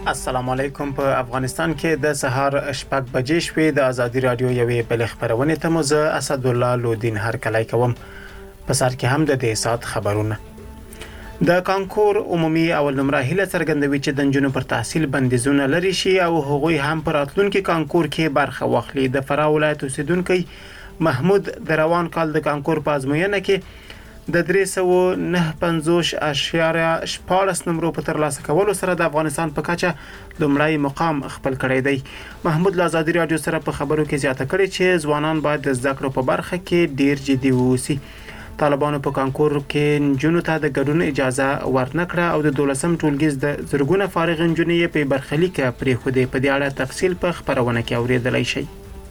السلام علیکم. په افغانستان کې د سهار شپږ بجې شوې. د ازادي رادیو یوې بل خبرونه ته مو زه اسد الله لودین هرکلی کوم. په سر کې هم د دې سات خبرونه. د کانکور عمومي اول نمره هله څرګندوي چې د نجونو پر تحصیل بندیزونه لري شي او هغوی هم پر راتلونکي کانکور کې برخه واخلي. د فراه ولایت اوسیدونکو محمود د روان کال د کانکور په ازموینه کې د 359.14 نمرو په ترلاسه کولو سره د افغانستان په کچه لومړی مقام خپل کړی دی. محمود له ازادي رادیو سره په خبرو کې زیاته کړې چې ځوانان باید د زده کړو په برخه کې ډیر جدي ووسی. طالبانو په کانکور کې نجونو ته د ګډون اجازه ورنکړه او د 12م ټولګي د زرګونه فارغ نجونې په برخلیک پرېښودې. په دې اړه تفصیل په خبرونه کې اوریدلای شئ.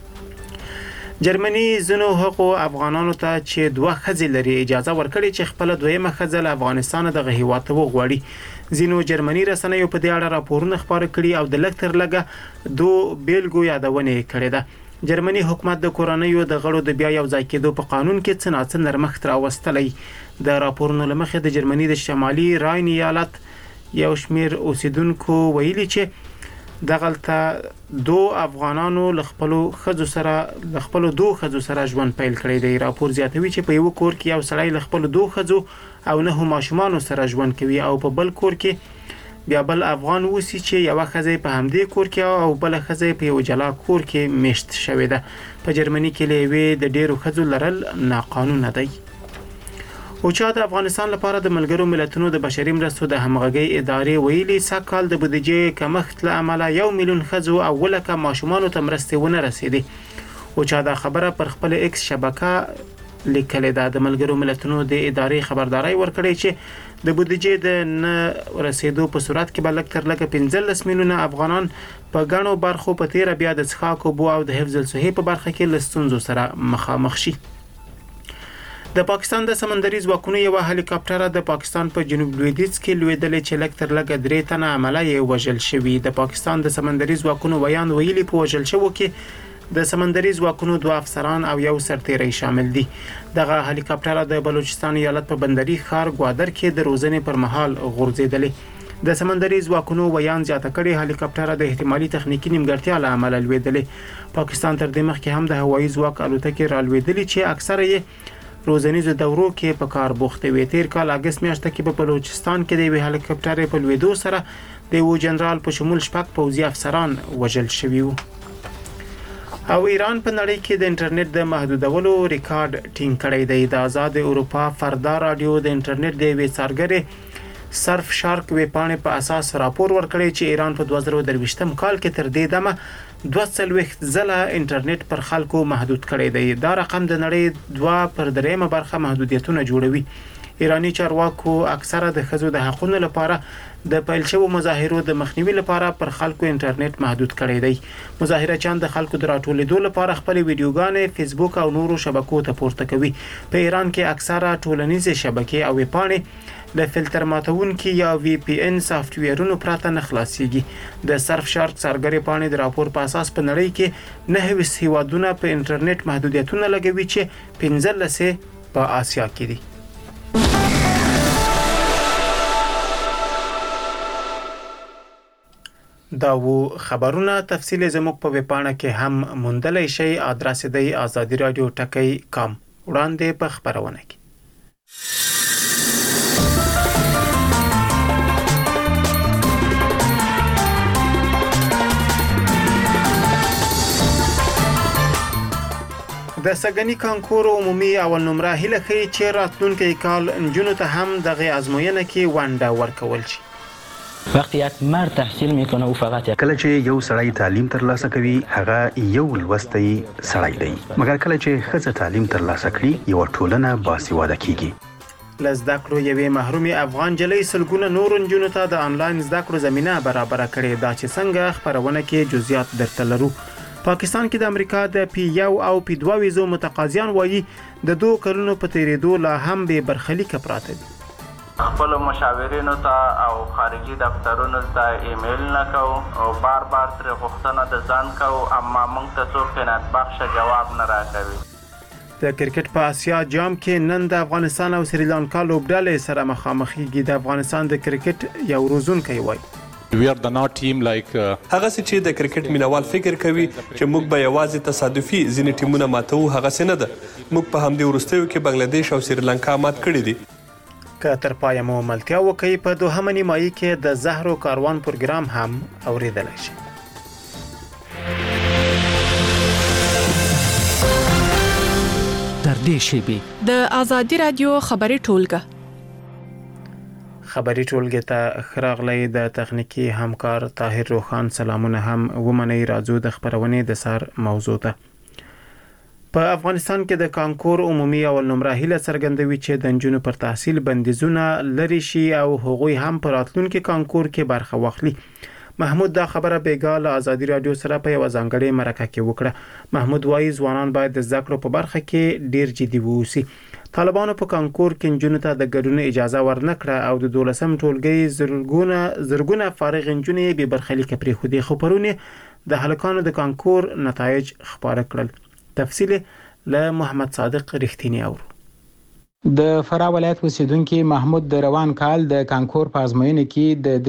جرمني زنو حقوق افغانانو ته چې دوه خځې لري اجازه ورکړي چې خپل دویمه خځه له افغانستان دغه هیواد ته وغواړي. زینو جرمني رسنیو په دې اړه راپورونه خبرې کړي او د لکتر لګه دوه بیلګو یادونه کړې ده. جرمني حکومت د کورنیو د غړو د بیا یو ځای کېدو په قانون کې څه نرمښت راوستلی. د راپورونو لمخې د جرمني د شمالي راین ایالت یو شمیر اوسیدونکو ویلي چې دغلته دو افغانانو لخپلو خځو سره ژوند پیل کړی دی. راپور زیاتوي چې په یو کور کې یو سړی لخپلو دو خځو او نه ماشومان سره ژوند کوي او په بل کور کې بیا بل افغان وسی چې یو خځه په همدې کور کې او بل خځه په یو جلا کور کې میشت شوې ده. په جرمني کې لوي د ډیرو خځو لرل ناقانونه دی. او چې د افغانستان لپاره د ملګرو ملتونو د بشري مرستو د همغږي ادارې ویلي سکهال د بودیجې کمښت له امله 1 میلیون خځو او ولکه ماشومان ته مرستې ونه رسیدي. او چې دا خبره پر خپل ایکس شبکه لیکلې ده. د ملګرو ملتونو د ادارې خبرداري ورکړې چې د بودیجې د نه رسیدو په صورت کې بلک تر لکه 15 میلیونه افغانان په غنو برخو په تیر بیا د څښاک او بو او د حفظ الصحه په برخه کې لستونزو سره مخامخ شي. د پاکستان د سمندري ځواکونو یو هلیکاپټر د پاکستان په جنوب لویدیځ کې لویدلې چې لکتر لګ 3 تنه عملیه وژل شوی. د پاکستان د سمندري ځواکونو ویان ویلي په وژل شوو کې د سمندري ځواکونو 2 افسران او یو سرتیری شامل دي. دغه هلیکاپټر د بلوچستان ایالت په بندري ښار ګوادر کې د روزنې پر مهال غورځیدلی. د سمندري ځواکونو ویان زیاته کړي هلیکاپټر د احتمالي تخنیکی نیمګړتیا له امله لویدلی. پاکستان تر دې مخکې هم د هوایي ځواک الوتکې رالویدلې چې اکثره یې روزنیزو دورو کې په کار بوخته وي. تیر کال اگست میاشت کې په بلوچستان کې د وی هلیکاپټر په لویدو سره د یو جنرال په شمول شپږ پوځي افسران وژل شوي وو. او ایران په نړۍ کې د انټرنیټ د محدودولو ریکارډ ټینګ کړی دی. د آزاد اروپا فردا رادیو د انټرنیټ د وی څارګرې سرف شارک وی پاڼې په اساس راپور ورکړی چې ایران په 2023م کال کې تر دې دمه 240 ځله انټرنیټ پر خلکو محدود کړی دی. دا رقم د نړۍ 2/3 برخه محدودیتونه جوړوي. ایرانی چارواکو اکثره د خزو د حقوقو لپاره د پیل شوو مظاهرو د مخنیوي لپاره پر خلکو انټرنیټ محدود کړی دی. مظاهرچیان د خلکو د راټولېدو لپاره خپل ویډیوګانې فیسبوک او نورو شبکو ته پورته کوي. په ایران کې اکثره ټولنیزې شبکې او ویبپاڼې د فلټر ماتونکي یا وی پی ان سافټویرونو پراته نه خلاصيږي. د سرف شارک څارګرې پاڼې د راپور په اساس په نړۍ کې 9 هیوادونه په انټرنیټ محدودیتونه لګوي چې 15 په آسیا کې دي. دا وو خبرونه. تفصیل زموږ په ویبپاڼه کې هم موندلای شئ. ادرس دی azadiradio.com. وړاندې په خبرونه کې د سګنی کانکور عمومي اول نمره هله کوي چې راتلونکي کال نجونو ته هم دغه ازموینه کې ونډه ورکول شي. وقتی یک مرد تحصیل میکنه او فقط کله چې یو سړی تعلیم ترلاسه کوي هغه یو لوستی سړی دی. مګر کله چې ښځه تعلیم ترلاسه کړي یو ټولنه باسواده کیږي. لزده کړو یوې محرومي افغان جلۍ سلګونه نور نجونو ته د انلاین زده کړو زمينه برابر کړې. دا چې څنګه خبرونه کې جزئیات درته لرو. پاکستان کې د امریکا د P1 او P2 ویزو متقاضیان وایي د 2 کلونو په تیریدو لا هم به برخلیک پراته دي. خپل مشاورینو ته او خارجي دفترونو ته ایمیل نکو او بار تر غوښتنه د ځان کو اما موږ ته څوک قناعت بخش جواب نه راکوي. د کرکټ په آسیا جام کې نن د افغانستان او سریلانکا لوبډلې سره مخامخېږي. د افغانستان د کرکټ یو روزونکی وایي هغه چې د کرکټ مینوال فکر کوي چې موږ به یوازې تصادفي ځینې ټیمونه ماتو، هغه نه ده. موږ په همدې وروستیو کې بنگلادیش او سریلانکا مات کړي دي. که تر پایه مو ملتیا وکړي په دوهمه نیمایي کې د زهرو کاروان پروګرام هم اوریدلای شي. در دې شیبې د آزادي رادیو خبري ټولګه خبري ټولګه ته خراغلی د تخنیکی همکار طاهر روخان سلامونه هم ومني. راځو د خبرونې د سار موضوع ته. په افغانستان کې د کانکور عمومي اول نمره هیله څرګندوي چې د نجونو پر تحصیل بندیزونه لري شي او هغوی هم په راتلونکي کانکور کې برخه واخلي. محمود دا خبره بیګال آزادي رادیو سره په یو ځانګړي مرکه کې وکړه. محمود وايي ځوانان باید د زده کړو په برخه کې ډیر جدي ووسي. طالبانو په کانکور کې نجونو ته د ګډون اجازه ورنکړه او د 12م ټولګي زرګونه فارغ نجونې به برخلیک پرې خودي خبرونه د هلکانو د کانکور نتایج خبره کړل. تفصیل له محمد صادق رښتینی اورو. د فراه ولایت اوسیدونکو محمود د روان کال د کانکور په ازموینه کې د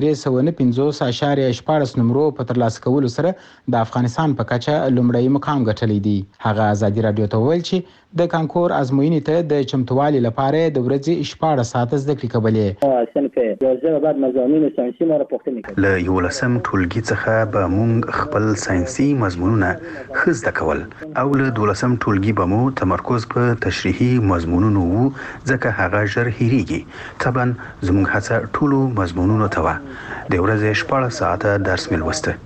359.14 نمرو په ترلاسه کولو سره د افغانستان په کچه لومړی مقام ګټلی دی. هغه آزادي رادیو ته ویل چې د کانکور ازموینې ته د چمتووالي لپاره د ورځې 14 ساعته زده کړې کولې. صنف 11 بعد مضامین ساينسي مره پوښتنه کوي. له 11م ټولګي څخه به موږ خپل ساينسي مضمونونه خزده کول او له 12م ټولګي به مو تمرکز په تشریحي مضمونونو وو ځکه هغه ژر هېریږي. طبعا زموږ هڅه ټولو مضمونونو ته و. د ورځې 14 ساعته درس مې لوسته.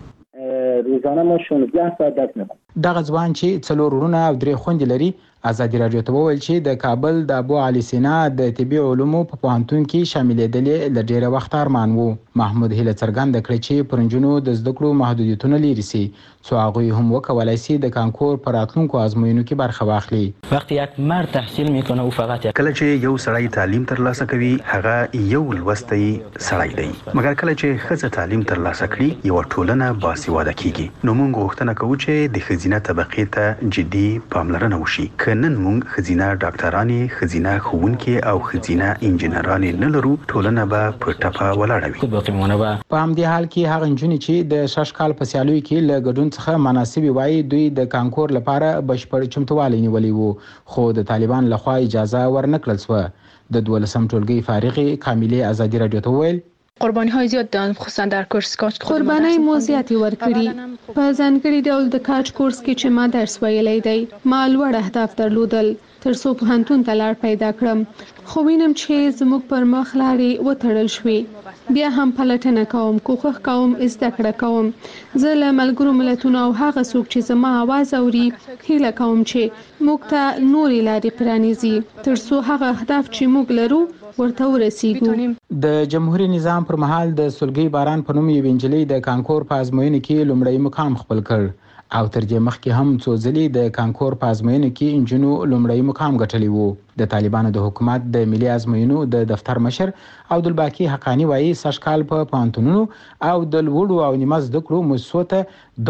روزانه ما 16 ساعت درس نه. دغه ځوان چې 4 ورونه او 3 خويندې لري آزادي رادیو ته وویل چې د کابل د ابو علي سینا د طبي علومو په پوهنتون کې شاملېدل د ډېر وخت ارمان وو. محمود هیله څرګنده کړې چې پرنجونو د زده کړو محدودیتونه لري سي څو هغه هم وکولای شي د کانکور پر راتلونکو ازموینو کې برخه واخلي. وقتی یک مرد تحصیل میکنه او فقط کله چې یو سړی تعلیم ترلاسه کوي هغه یو لوستی سړی دی، مګر کله چې ښځه تعلیم ترلاسه کړي یو ټولنه باسواده کیږي. نو موږ غوښتنه کوو چې د ښځینه طبقې ته جدي پاملرنه وشي. نن موږ ښځینه ډاکټرانې، ښځینه ښوونکې او ښځینه انجینرانې نه لرو، ټولنه به په ټپه ولاړه وي. په همدې حال کې هغه نجونې چې د 6 کال په سیالیو کې له ګډون څخه مناسبې وایي دوی د کانکور لپاره بشپړ چمتووالی نیولی وو، خو د طالبان لخوا اجازه ورنکړل شوه. د 12م ټولګي فارغې کاملې آزادي رادیو ته وویل قربانی های زیاد دادن خصوصا در کورس کاج. قربانی مو زیاتی ورکړي په ځانګړي ډول د کاج کورس کې چې ما درس ویلی دی. ما لوړ اهداف درلودل تر څو پوهنتون ته لار پیدا کړم، خو وینم چې زموږ پر مخ لارې وتړل شوې. بیا هم پلټنه کوم، کوښښ کوم، زده کړه کوم. زه له ملګرو ملتونو او هغه څوک چې زما आवाज اوري هیله کوم چې موږ ته نورې لارې پرانیزي تر څو هغه اهداف چې موږ لرو ورته ورسیږو. د جمهوریت نظام پر مهال د سلګي باران په نوم یو انجلۍ د کانکور په ازموینه کې لومړی مقام خپل کړ او تر دې مخکې هم څو ځلې د کانکور په ازموینه کې انجونو لومړی مقام ګټلی وو. د طالبانو د حکومت د ملي ازموینو د دفتر مشر عبدالباقي حقانی وایي 6 کال په پوهنتونونو او د لوړو او نیمه زده کړو مؤسسو ته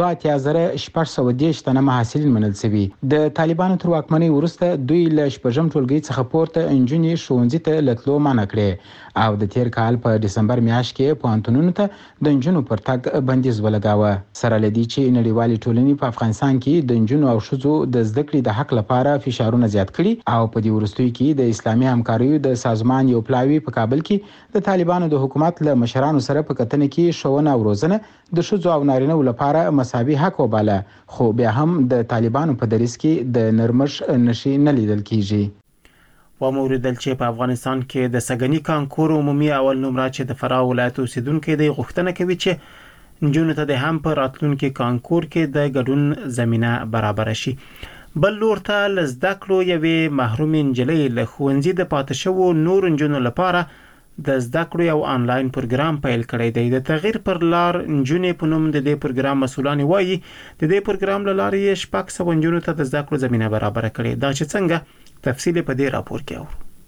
2610 تنه محصلین منل شوي. د طالبانو تر واکمنۍ وروسته دوی له شپږم ټولګي څخه پورته انجونې ښوونځي ته لتلو منع کړې او د تیر کال په دسمبر میاشت کې پوهنتونونو ته د انجونو پر تګ بندیز ولګاوه. سره لدی چې نړیوالې ټولنې په افغانستان کې د انجونو او ښځو د زده کړې د حق لپاره فشارونه زیات کړي او په دې وروستیو کې د اسلامي همکاریو د سازمان یو پلاوی په کابل کې د طالبانو د حکومت له مشرانو سره په کتنه کې ښوونه او روزنه د ښځو او نارینه‌و لپاره مساوي حق وباله، خو بیا هم د طالبانو په دریځ کې د نرمش نشي نه لیدل کیږي. و موریدل چې په افغانستان کې د سګنی کانکور عمومي اول نمره چې د فراه ولایت اوسیدونکو د غوښتنه کوي چې نجونو ته د هم په راتلونکي کانکور کې د ګډون زمينه برابر شي. بل لور ته لزده کړو یوې محروم نجلۍ له ښوونځي د پاتې شوو نور نجونو لپاره د زده کړو یو آنلاین پروګرام پیل کړی دی. د تغییر پر لار نجونې په نوم د دې پروګرام مسؤلان وایي د دې پروګرام له لارې یې 600 نجونو ته د زده کړو زمينه برابر کړې. دا چې څنګه تفصیل په دې راپور کې اورو.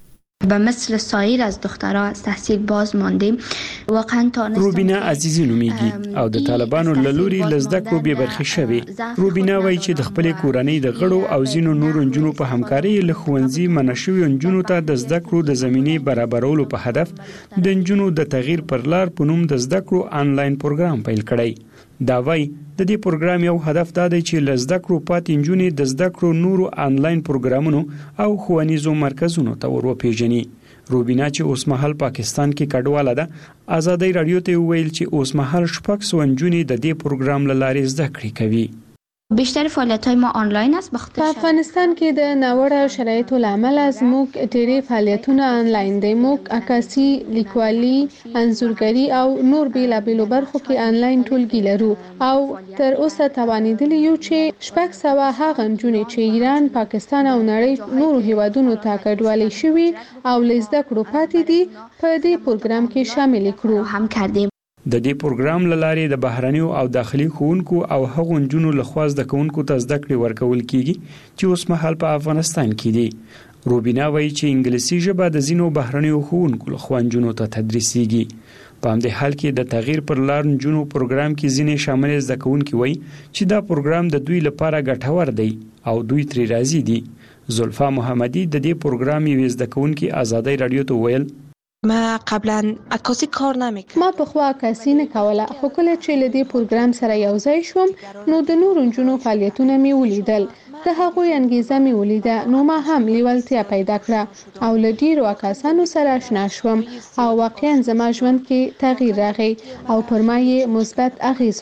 و مثل سایر از دخترها از تحصیل باز ماندیم. واقعا تانستم روبینا عزیزی نومیږي او د طالبانو له لوري له زده کړو بې برخې شوې. روبینا وایي چې د خپلې کورنۍ د غړو او ځینو نورو نجونو په همکارۍ له ښوونځي منع شویو نجونو ته د زده کړو د زمینې برابرولو په هدف د نجونو د تغییر پر لار په نوم د زده کړو آنلاین پروګرام پیل کړی. دا وایي د دې پروګرام یو هدف دا دی چې له زده کړو پاتې نجونې د زده کړو نورو آنلاین پروګرامونو او ښوونیزو مرکزونو ته ور وپېژني. روبینا چې اوس مهال پاکستان کې کډواله ده آزادۍ رادیو ته ویل چې اوس مهال 600 نجونې د دې پروګرام له لارې زده کړې کوي. بیشتر فعالیت‌های ما آنلاین است. په افغانستان کې د ناوړه شرایطو لامل زموږ ډېری فعالیتونه آنلاین دي. موږ عکاسي، لیکوالي، انځورګري او نور بیلابېلو برخو کې آنلاین ټولګي لرو او تر اوسه توانېدلي یو چې 600 هغه نجونې چې ایران، پاکستان او نړۍ نورو هیوادونو ته کډوالې شوي او له زده کړو پاتې دي په دې پروګرام کې شامل کړو. هم کردیم. د دې پروګرام له لارې د بهرنیو او داخلي ښوونکو او هغو نجونو له خوا زده کوونکو ته زده کړې ورکول کیږي چې اوس مهال په افغانستان کې دي. روبینا وایي چې انګلیسي ژبه د ځینو بهرنیو ښوونکو له خوا نجونو ته تدریسیږي. په همدې حال کې د تغییر پر لار نجونو پروګرام کې ځینې شامل زده کوونکي وایي چې دا پروګرام د دوی لپاره ګټور دی او دوی ترې راضي دي. زلفا محمدي د دې پروګرام یوې زده کوونکي آزادۍ رادیو ته ویل ما قبلا عکاسی کار نمی‌کردم. ما په خوا عکاسي نه کوله، خو کله چې له دې پروګرام سره یو ځای شوم نو د نورو نجونو فعالیتونه مې ولیدل. د هغوی انګیزه مې ولیده نو ما هم لیوالتیا پیدا کړه او له ډیرو عکاسانو سره آشنا شوم او واقعا زما ژوند کې تغییر راغی او پر ما یې مثبت اغیز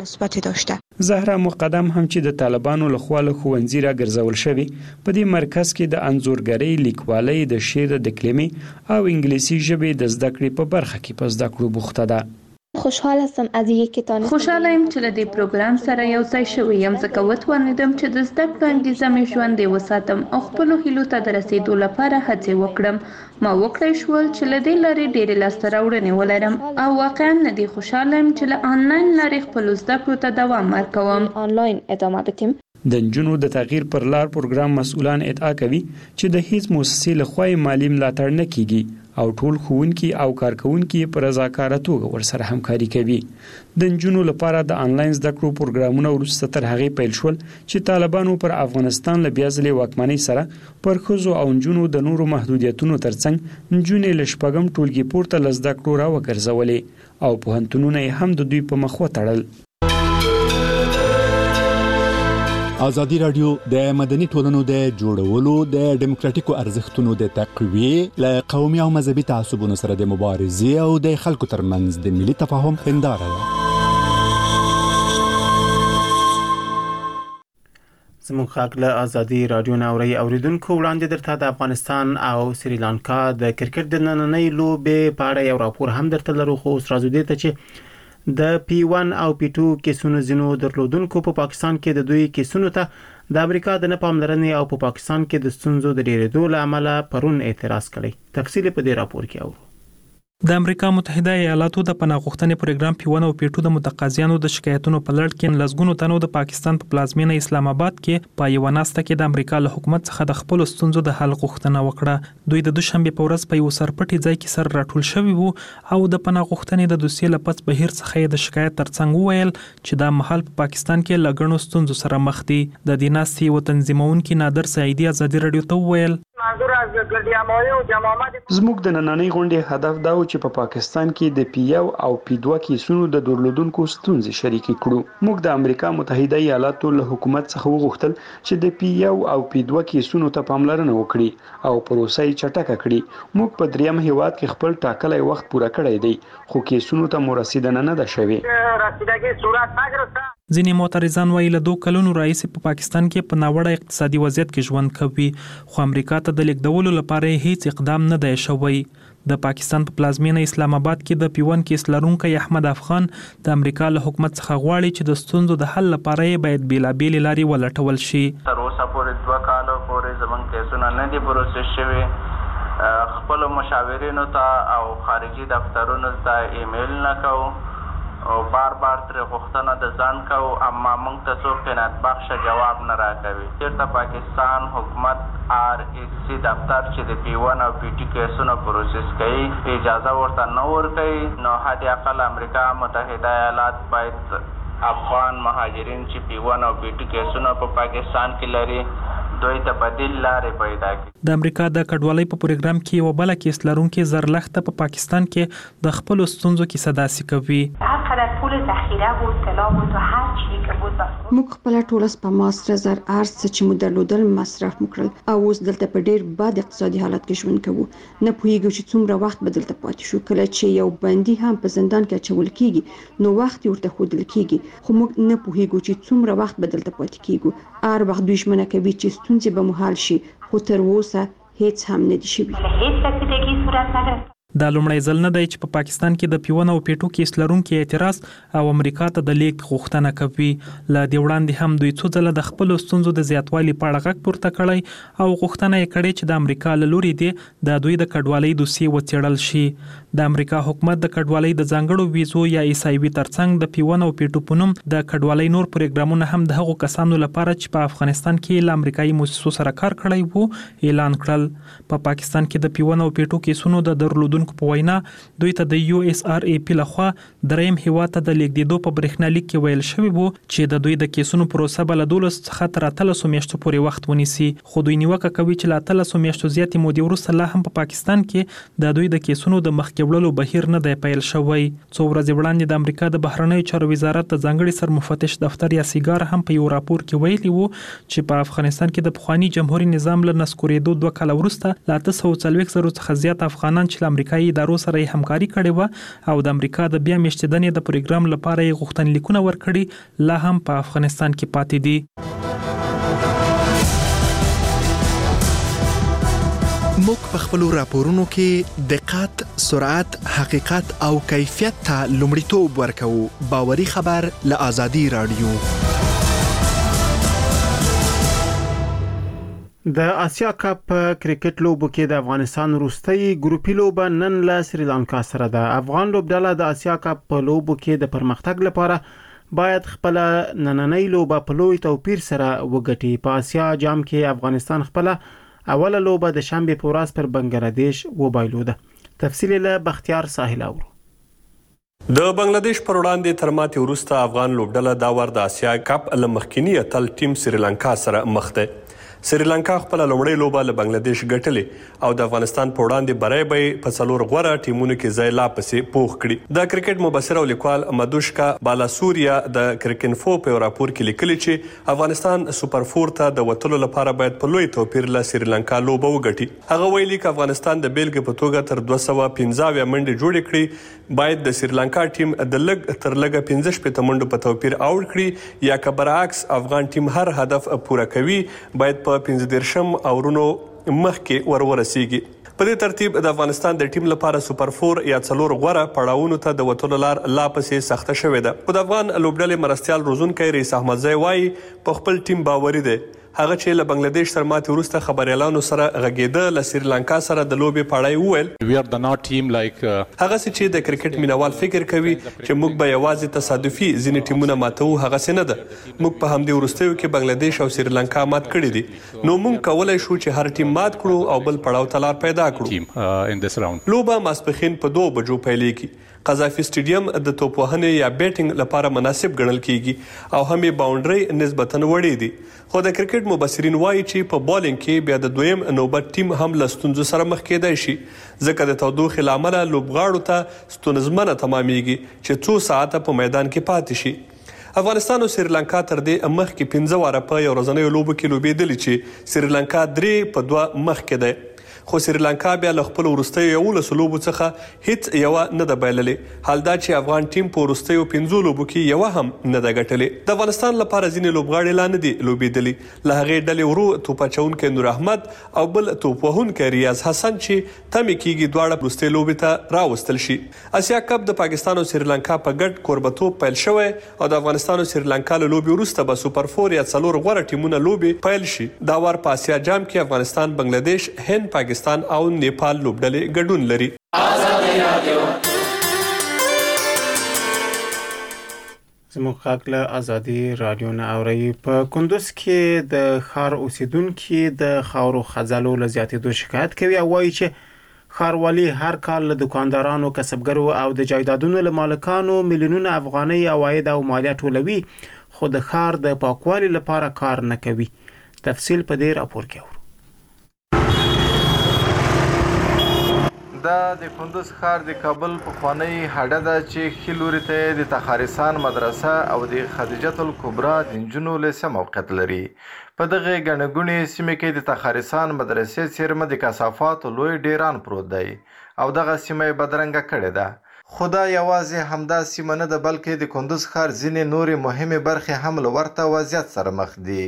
وکړ. زهرا مقدم هم چې د طالبانو له خوا له ښوونځي را ګرځول شوی په دې مرکز کې د انځورګرۍ، لیکوالۍ، د شعر، د کلمې او انګلیسي ژبې د زده کړې په برخه کې په زده کړو بوخته ده. خوشحال هستم از اینکه تانستم. خوشحاله یم چې له دې پروګرام سره یو ځای شوی یم ځکه وتوانیدم چې د زده کړو انګیزه مې ژوندۍ وساتم او خپلو هیلو ته د رسیدو لپاره هڅې وکړم. ما وکړی شول چې له دې لارې ډېرې لاسته راوړنې ولرم او واقعا نه دی خوشحاله یم چې له آنلاین لارې خپلو زده کړو ته دوام ورکوم. آنلاین ادامه بدیم. د نجونو د تغییر پر لار پروګرام مسؤلان ادعا کوي چې د هیڅ مؤسسې لخوا مالی ملاتړ نه کیږي او ټول ښوونکي او کارکونکي په رضاکاره توګه ورسره همکاري کوي. د نجونو لپاره د آنلاین زده کړو پروګرامونه وروسته تر هغې پیل شول چې طالبانو پر افغانستان له بیا ځلې واکمنۍ سره پر ښځو او نجونو د نورو محدودیتونو ترڅنګ نجونې له 6 ټولګي پورته له زده کړو راوګرځولې او پوهنتونونه یې هم د دوی په مخ وتړل. ازادي رادیو د مدني ټولنو د جوړولو د ډیموکراټیکو ارزښتونو د تقویې له قومي او مذهبي تعصبونو سره د مبارزې او د خلکو ترمنځ د ملي تفاهم هنداره ده. زموږ خاک له ازادي رادیو ناوري اوریدونکو وړاندې درته د افغانستان او سریلانکا د کرکټ د نننۍ لوبې په اړه یو راپور هم درته لرو. خو اوس راځو دې ته چې د P1 او P2 کیسونو زینو درلودونکو په پاکستان کې د دوی کیسونو ته د امریکا د نه پاملرنې او په پاکستان کې د ستونزو د ډیرېدو له امله پرون اعتراض کړی. تفصیل په دې راپور کې اورو. د امریکا متحده ایالاتو د پناه غوښتنې پروګرام P1 او P2 د متقاضیانو د شکایتونو په لړ کې لسګونو تنو د پاکستان په پلازمینه اسلام آباد کې په یو ناسته کې د امریکا له حکومت څخه د خپل ستونزو د حل غوښتنه وکړه. دوی د دوشنبه په ورځ په یو سرپټي ځای کې سر راټول شوي وو او د پناه غوښتنې د دوسیې لپس بهیر څخه د شکایت ترڅنګ وویل چې د محل په پاکستان کې لګڼو ستونزو سره مخ دي. د دې ناستې و تنظیمونکي نادر سعیدي ازادي رادیو ته وویل زموږ د نننۍ غونډې هدف دا و چې په پاکستان کې د P1 او P2 کیسونو د درلودونکو ستونزې شریکې کړو. موږ د امریکا متحده ایالاتو له حکومت څخه وغوښتل چې د P1 او P2 کیسونو ته پاملرنه وکړي او پروسه یې چټکه کړي. موږ په دریم هیواد کې خپل ټاکلی وخت پوره کړی دی خو کیسونو ته مو رسیدنه نه ده شوې. ځینې معترضان وایي له 2 کلونو راهیسې په پاکستان کې په ناوړه اقتصادي وضعیت کې ژوند کوي خو امریکا ته د لیږدولو لپاره هیڅ اقدام نه دی شوی. د پاکستان په پلازمینه اسلام آباد کې د P1 کیس لرونکی احمد افغان د امریکا له حکومت څخه غواړي چې د ستونزو د حل لپاره یې باید بیلابېلې لارې ولټول شي. تر اوسه پورې 2 کالو پورې زموږ کیسونه نه دي پروسس شوي. خپل مشاورینو ته او خارجي دفترونو ته ایمیل نه کوو او بار تر غوښتنه د ځان کو اما موږ ته څوک قناعت بخش جواب نه راکوي. چېرته پاکستان حکومت RSC دفتر چې د P1 او P2 کیسونو پروسس کوي اجازه ورته نه ورکوي، نو حد اقل امریکا متحده ایالات باید افغان مهاجرین چې P1 او P2 کیسونه په پاکستان کې لري دوی ته بدیل لارې پیدا کړي. د امریکا د کډوالۍ په پروګرام کې یو بل کیس لرونکي زرلخته په پاکستان کې د خپل ستونزو کې صداسي کوي. هر قدر پول ذخیره بود طلا بود و هر چی که بود موږ خپل ټول سپما سره زر ارز چې مو درلودل مصرف وکړل او اوس دلته په ډیر بد اقتصادي حالت کې ژوند کوو. نه پوهیږو چې څومره وخت به دلته پاتې شو. کله چې یو بندي هم په زندان کې اچول کیږي نو وخت ورته ښودل کیږي، خو موږ نه پوهیږو چې څومره وخت به دلته پاتې کیږو. هر وخت دوی ژمنه کوي چې ستونزې به مو حل شي، خو تر اوسه هیڅ هم نه دي شوي. هیڅ رسیدگی صورت نداره. دا لومړی ځل نه دی چې په پاکستان کې د P1 او P2 کیس لرونکي اعتراض او امریکا ته د لیک غوښتنه کوي. ل دې وړاندې هم دوی څو ځله د خپل ستونزو د زیاتوالي په اړه غږ پورته کړی او غوښتنه یې کړې چې د امریکا له لوري د دوی د کډوالۍ دوسیې وڅېړل شي. د امریکا حکومت د کډوالۍ د ځانګړو ویزو یا ایسایوي ترڅنګ د P1 او P2 په نوم د کډوالۍ نور پروګرامونه هم د هغو کسانو لپاره چې په افغانستان کې له امریکایي مؤسسو سره کار کړی وو اعلان کړل. په پاکستان کې د P1 او P2 کیسونو د درلودونکو په وینا دوی ته د USRAP لخوا دریم هیواد ته د لیږدېدو په برېښنالیک کې ویل شوی وو چې د دوی د کیسونو پروسه به له 12 څخه تر 13 میاشتو پورې وخت ونیسي، خو دوی نیوکه کوي چې له 13 میاشتو زیاتې مودې وروسته لا هم په پاکستان کې د دوی د کیسونو د مخکې وړلو بهیر نه دی پیل شوی. څو ورځې وړاندې د امریکا د بهرنیو چارو وزارت د ځانګړي سرمفتش دفتر یا سیګار هم په یو راپور کې ویلي وو چې په افغانستان کې د پخوانی جمهوریت نظام له نسکورېدو 2 کال وروسته لا 340 څخه زیات افغانان چې امریکایي ادارو سره همکاري کړې و او د امریکا د بیا میشتېدنې د پروګرام لپاره یې غوښتنلیکونه ورکړي لا هم په افغانستان کې پاتې دي. موږ په خپل راپورونو کې دقت، سرعت، حقیقت او کیفیت ته لومړیتوب ورکوو. باوري خبر له آزادي رادیو. د آسیا کپ کرکټ لوبو کې د افغانستان وروستۍ ګروپي لوبه نن له سریلانکا سره ده. افغان لوبډله د آسیا کپ په لوبو کې د پرمختګ لپاره باید خپل نننۍ لوبه په لوی توپیر سره وګټي. په آسیا جام کې افغانستان خپل اوله لوبه د شنبه په ورځ پر بنگلاديش وبایلوده. تفصیل له بختیار ساحل اورو. د بنگلاديش پر وړاندې تر ماتې وروسته افغان لوبډله دا ور د آسیا کپ لمخکینی اتل ټیم سریلانکا سره مخ ده. سریلانکا خپل لومړی لوبه له بنگلاديش ګټلې او د افغانستان په وړاندې برای به په څلور غوړه ټیمونو کې ځای لا پسې پوخ کړي. د کرکټ مبصر او لیکوال مدوشکا بالاسوریا د کرکټینفو په راپور کې لیکلي چې افغانستان سوپر 4 ته د وټلو لپاره باید په لوی توپیر له سریلانکا لوبه وګټي. هغه ویلي چې افغانستان د بیلګې په توګه تر 215 منډې جوړې کړي، باید د سریلانکا ټیم د لګ تر لګه 15 منډو په توپیر اوټ کړي، یا که برعکس افغان ټیم هر هدف پوره کوي باید په 15 اورونو مخکې ورسیږي. په دې ترتیب د افغانستان د ټیم لپاره سوپر 4 یا څلور غوړه پړاوونو ته د وټلو لار لا پسې سخته شوې ده. په افغان لوبډلې مرستيال روزونکي رئیس احمد زئی وايي په خپل ټیم باوري دی. هغه چې له بنگلاديش سره ماتې وروسته خبريالانو سره غږیده له سریلانکا سره د لوبې پړای وویل هغه چې د کرکټ مینوال فکر کوي چې موږ به یوازې تصادفي ځینې ټیمونه ماتو، هغه څه نه ده. موږ په همدې وروستیو کې بنگلاديش او سریلانکا مات کړي دي، نو موږ کولای شو چې هر ټیم مات کړو او بل پړاو ته لار پیدا کړو. لوبه ماسپخین په 2 بجو پیلېږي. قذافي سټیډیم د توپ وهنې یا بیټینګ لپاره مناسب ګڼل کیږي او هم باونډري نسبتاً وړې دي. خو د کرکټ مبصرین وایي چې په بالینګ کې بیا د دویم نوبت ټیم هم له ستونزو سره مخ کېدای شي، ځکه د تودوخې له امله لوبغاړو ته ستونزمنه تمامېږي چې څو ساعته په میدان کې پاتې شي. افغانستان او سریلانکا تر دې مخکې 15 واره په یو ورځنیو لوبو کې لوبېدلې چې سریلانکا 3 په 2 مخکې ده. خو سریلانکا بیا له خپل وروستیو 11 لوبو څخه هیڅ یو نه ده بایللې. حال دا چې افغان ټیم په وروستیو 15 لوبو کې یو هم نه ده ګټلې. د افغانستان لپاره ځینې لوبغاړي لا نه دي لوبېدلي. له هغې ډلې ورو توپ اچونکی نور احمد او بل توپ وهونکی ریاض حسن چې تمې کېږي دواړه وروستۍ لوبې ته راوستل شي. آسیا کپ د پاکستان او سریلانکا په ګډ کوربتوب پیل شوی او د افغانستان او سریلانکا له لوبې وروسته به سوپر 4 یا څلور غوره ټیمونه لوبې پیل شي. دا وار په آسیا جام کې افغانستان، بنگلاديش، هند، پاکستان او نیپال لوبډلې ګډون لري. زموږ غږ له ازادي رادیو نه اوري. په کندوز کې د ښار اوسیدونکو د خاورو خځلو له زیاتېدو شکایت کوي او وایي چې ښاروالي هر کال له دکاندارانو، کسبګرو او د جایدادونو له مالکانو میلیونونه افغانۍ عواید او مالیه ټولوي، خو د ښار د پاکوالي لپاره کار نه کوي. تفصیل په دې راپور کې اورو. دا د کندوز ښار د کابل پخوانی هډه ده چې ښي لوري ته د تخارستان مدرسه او د خدیجه الکبرا د نجونو لیسه موقعیت لري. په دغه ګڼه ګوڼې سیمې کې د تخارستان مدرسې څیرمه د کثافاتو لوی ډیران پروت دی او دغه سیمه یې بدرنګه کړې ده. خو دا یوازې همدا سیمه نه ده، بلکې د کندوز ښار ځینې نورې مهمې برخې هم له ورته وضعیت سره مخ دي.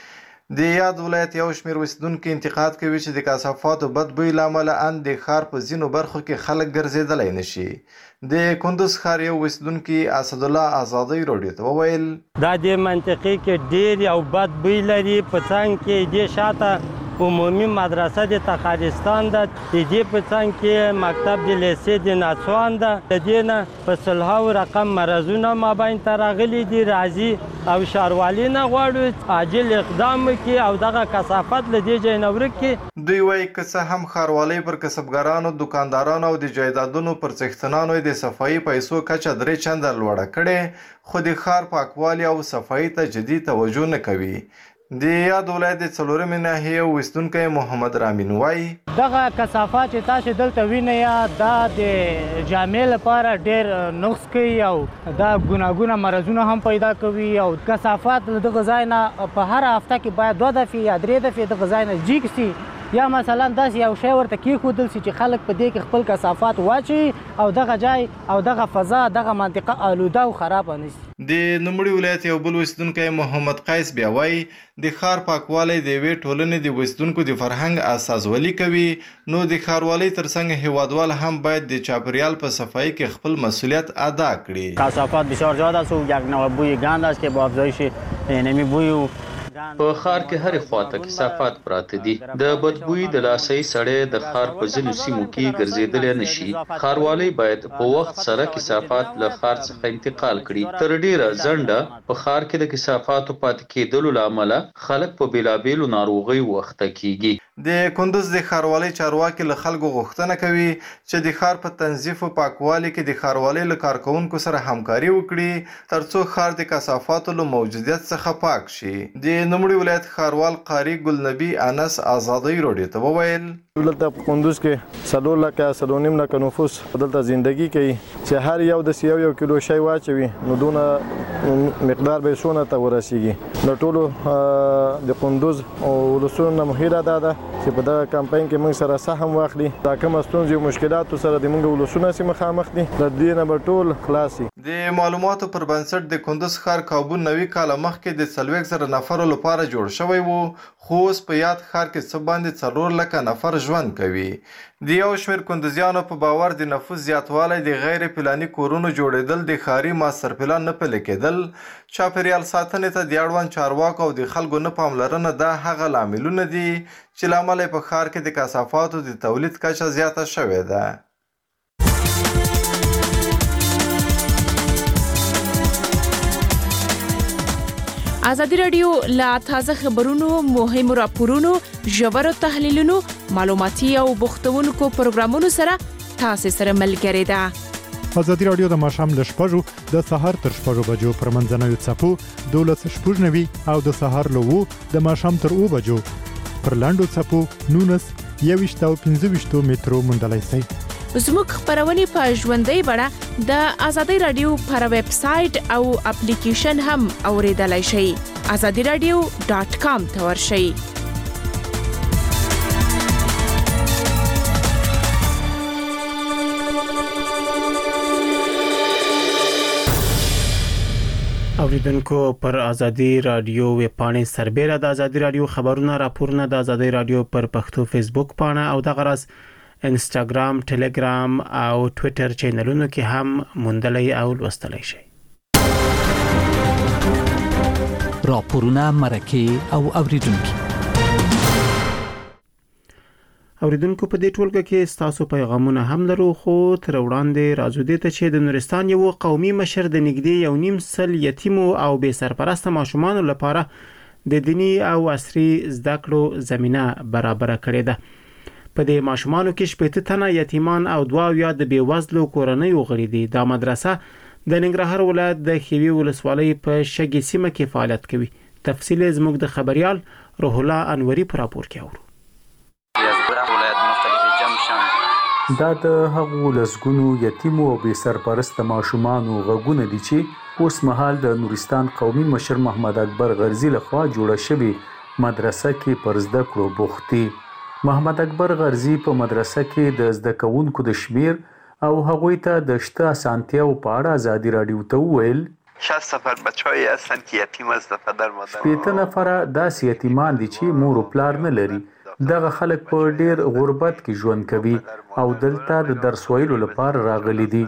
د یاد ولایت یو شمېر اوسیدونکي انتقاد کوي چې د کثافاتو بد بوی له امله ان د ښار په ځینو برخو کې خلک ګرځېدلی نشي. د کندوز ښار یو اوسیدونکي اسدالله ازادۍ راډیو ته وویل دا د منطقې کې ډېر یو بد بوی لري. په څنګ کې دې شاته عمومي مدرسه د تخارستان ده، د دې په څنګ کې مکتب د لیسې د ناتسوان ده. د دې نه په سلهاو رقم مرضونه مابین ته راغلي دي. راځي او ښاروالي نه غواړو عاجل اقدام وکړي او دغه کثافت له دې ځای نه ورک کړي. دوی وایي که څه هم ښاروالۍ پر کسبګرانو، دکاندارانو او د جایدادونو پر څښتنانو د صفایي پیسو کچه 3 چنده لوړه کړې، خو د ښار پاکوالي او صفایي ته جدي توجه نه کوي. د یاد ولایت د څلورمې ناحیې اوسیدونکی محمد رامین وایي دغه کثافات چې تاسو دلته وینئ دا د جامع لپاره ډېر نقص کوي او دا ګناګونه مرضونه هم پیدا کوي. او کثافات دغه ځای نه په هر هفته کې باید 2 دفعې یا 3 دفعې دغه ځای نه جګ سي، یا مثلا داسې یو شی ورته کېښودل سي چې خلک په دې کې خپل کثافات واچوي او دغه ځای او دغه فضا، دغه منطقه آلوده او خرابه نه سي. د نوموړي ولایت یو بل اوسیدونکی محمد قیس بیا وایي د ښار پاکوالی د یوې ټولنې د اوسیدونکو د فرهنګ اساسولي کوي، نو د ښاروالۍ ترڅنګ هیوادوال هم باید د چاپیریال په صفایی کې خپل مسئولیت ادا کړي. کثافات بسیار زیاد است و یک نوع بوی گند است که با افزایش نمی بوی و په ښار کې هرې خواته کثافات پراته دي. د بدبویي د لاسۍ سړی د ښار په ځینو سیمو کې ګرځېدلی نشي. ښاروالۍ باید په وخت سره کثافات له ښار څخه انتقال کړي. تر ډیره ځنډه په ښار کې د کثافاتو پاتې کېدلو له امله خلک په بېلابېلو ناروغیو وخته کیږي. د کندوز د ښاروالۍ چارواکي له خلکو غوښتنه کوي چې د ښار په تنظیف او پاکوالي کې د ښاروالۍ له کارکوونکو سره همکاري وکړي ترڅو ښار د کثافاتو له موجودیت څخه پاک شي. د نوموړي ولایت ښاروال قاری ګلنبي انس ازادۍ راډیو ته وویل دلته په کندوز کې 4 لکه 4.5 لکه نفوس دلته زندگی کوي چې هر یو د یو کیلو شی واچوي نو دونه مقدار به سونه ته ورسیږي. نو ټولو د کندوز او ولسونو مهیره ده چې په دغه کمپاین کې موږ سره سهم واخلي. دا کوم ستونزې او مشکلات سره د موږ ولسونه سره مخامخ دي د دې نه به ټول خلاصي. د معلوماتو پر بنسټ د کندوز ښار کابو 90 کال مخکې د 40,000 نفرو لپاره جوړ شوی وو، خو اوس په یاد ښار کې څه باندې 4 لکه نفر ژوند کوي. د یو شمېر کندوزیانو په باور د نفوس زیاتوالی، د غیر پلاني کورونو جوړېدل، د ښاري ماستر پلان نه پلي کېدل، چاپیریال ساتنې ته د اړوند چارواکو او د خلکو نه پاملرنه دا هغه لاملونه دي چې له امله په ښار کې د کثافاتو د تولید کچه زیاته شوې ده. ازادي راډیو لا تازه خبرونو، مهمو راپورونو، ژورو تحلیلونو، معلوماتي او بوختونکو پروګرامونو سره تاسو سره ملګری ده. ازادي راډیو د ماښام له 6 د سهار تر 6 بجو پر منځنوي څپو 12:90 او د سهار له 2 د ماښام تر 2 بجو پر لاندو څپو 19 او 25 مترو موندلای شئ. زموږ خبرونه په ژوندۍ بڼه د ازادي راډیو پر ویب سټ او اپلیکیشن هم اوریدلای شئ. azadiradio.com ته ورشئ. اوریدونکو پر ازادي راډیو ویب پاڼې سربېره د ازادي راډیو خبرونه، راپورونه د ازادي راډیو پر پښتو فیسبوک پاڼه او د غرض انستګرام، ټلګرام او ټوئیټر چینلونو کې هم موندلای او لوستلای شئ. راپورونه، مرکه او اوریدونکو اوریدونکو په دې ټولګه کې تاسو پیغامونه هم لرو خو تر وړاندې راځو دې ته چې د نورستان یو قومي مشر د نږدې 1.5 سل یتیمو او بې سرپرسته ماشومانو لپاره د دینی او عصري زده کړو زمينه برابر کړې ده. په دې ماشومانو کې 80 تنه یتیمان او 2 د بېوزلو کورنیو غړي دي. دا مدرسه د ننګرهار ولایت د خیوي ولسوالۍ په شګي سیمه کې فعالیت کوي. تفصیل زموږ د خبريال روح الله انوري پر راپور کې اورو. دا د هغو لسګونو یتیمو او بې سرپرسته ماشومانو غږونه دي چې اوس مهال د نورستان قومي مشر محمد اکبر غرزي لخوا جوړه شوې مدرسه کې پر زده کړو بوخت دي. محمد اکبر غرزي په مدرسه کې د زده کوونکو د شمیر او هغوی ته د شته اسانتیاو په اړه ازادي راډیو ته وویل 60 نفر بچه‌ای هستند که یتیم از پدر مادر. 80 نفر داسې یتیمان دي چې مور او پلار نه لري. دغه خلک په ډیر غربت کې ژوند کوي او دلته د درس ویلو لپاره راغلي دي.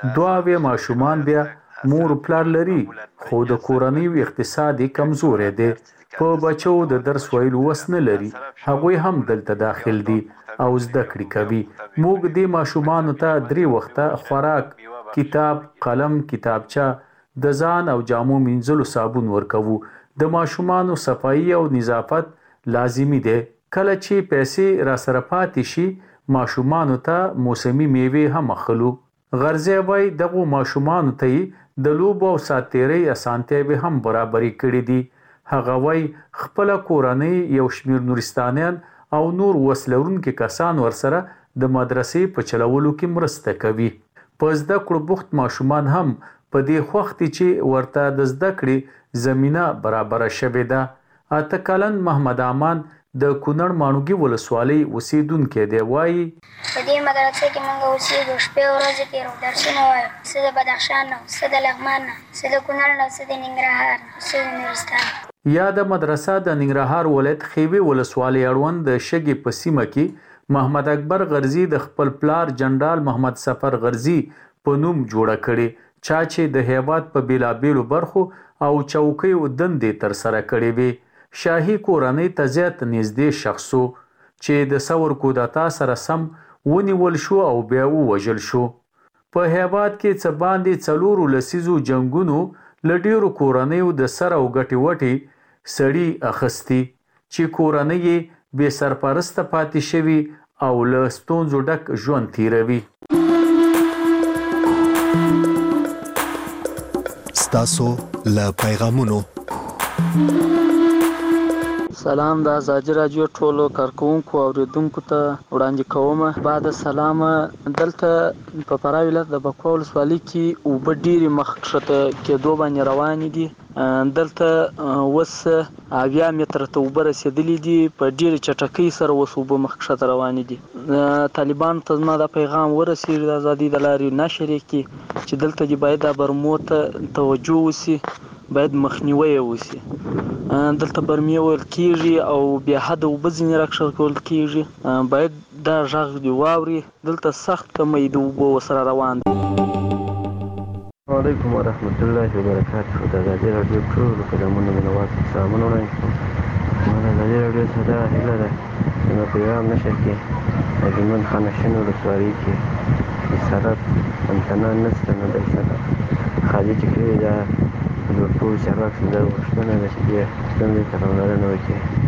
2 ماشومان بیا مور پلار لري خو د کورنۍ اقتصادي کمزوري دي. په بچو د درس ویلو وس نه لري. هغوی هم دلته داخل دي او زده کړې کوي. موږ د ماشومانو ته 3 وخته خوراک، کتاب، قلم، کتابچه، د ځان او جامو مینځلو صابون ورکوو. د ماشومانو صفایي او نظافت لازمی دی. کله چې پیسې را سره پاتې شي ماشومانو ته موسمي میوې هم اخلو. غرضی وای دغه ماشومانو ته د لوبو او ساتيري اسانتیاوې هم برابرې کړې دي. هغه وای خپل کورنۍ یو شمیر نورستانیان او نور وسلورونکو کسان ورسره د مدرسې په چلولو کې مرسته کوي. په زده کړو بوخت ماشومان هم په دې وخت چې ورته د زده کړې زمينه برابر شوه ده. اته کلن محمد امان د کونړ مانوګي ولسوالۍ اوسیدونکو دی. وایي په دې مدرسې کې موږ اوسېږو، شپې ورځې تیرو، درسونه وایو، څه د بدخشان نه، څه د لغمان نه، څه د کونړ نه، څه د ننګرهار نه، څه د نورستان. یا د مدرسه د ننګرهار ولایت خیوي ولسوالۍ اړوند د شګي په سیمه کې محمد اکبر غرزي د خپل پلار جنرال محمد سفر غرزي په نوم جوړه کړي، چا چې د هیواد په بیلابیلو برخو او چوکیو دندې تر سره کړې وي. شاهي کورنۍ ته زیات نږدې شخصو چې د ثور کودتا سره سم ونیول شو او بیا ووژل شو. په هیواد کې څه باندې 4 لسیزو جنگونو لډیرو کورنیو د سر او ګټي وټي سړی اخستی چې کورنۍ بې سرپرسته پاتې شوی او له ستونزو ډک ژوند تیروي. ستاسو له پیغامونو سلام د ازادي راډیو ټولو کارکونکو او اوریدونکو ته وړاندې کوم. بعد سلام دلته په فراه ولایت د بکوا ولسوالۍ کې اوبه ډېرې مخکښته کېدو باندې روانې دي. دلته اوس 80 متره ته اوبه رسېدلې دي. په ډېرې چټکۍ سره اوس اوبه مخکښته روانې دي. طالبانو ته زما دا پیغام ورسېږي د ازادۍ د لارې نشر یې کړي چې دلته دې باید دا برمو ته توجه وشي، باید مخنیوی وشي. دلته برمې ویل کېږي او بیا حد اوبه ځینې راکښل کېږي. باید دا غږ دې واوري. دلته سخت کمی د اوبو سره روان دي. السلام علیکم ورحمت الله وبرکاته. د ازادي راډیو ټولو قدمونو د نواز سلامونه وړاندې کوم. د ازادي راډیو څخه دا هیله ده چې په پیغام نشر کې د ژوند خانشین ولسوالۍ کې د سړک انتنا نشته نو دلته خالي چې کړی ده د ټول چارواکو څخه دا غوښتنه ده چې دې ستونزې ته پاملرنه وکړي.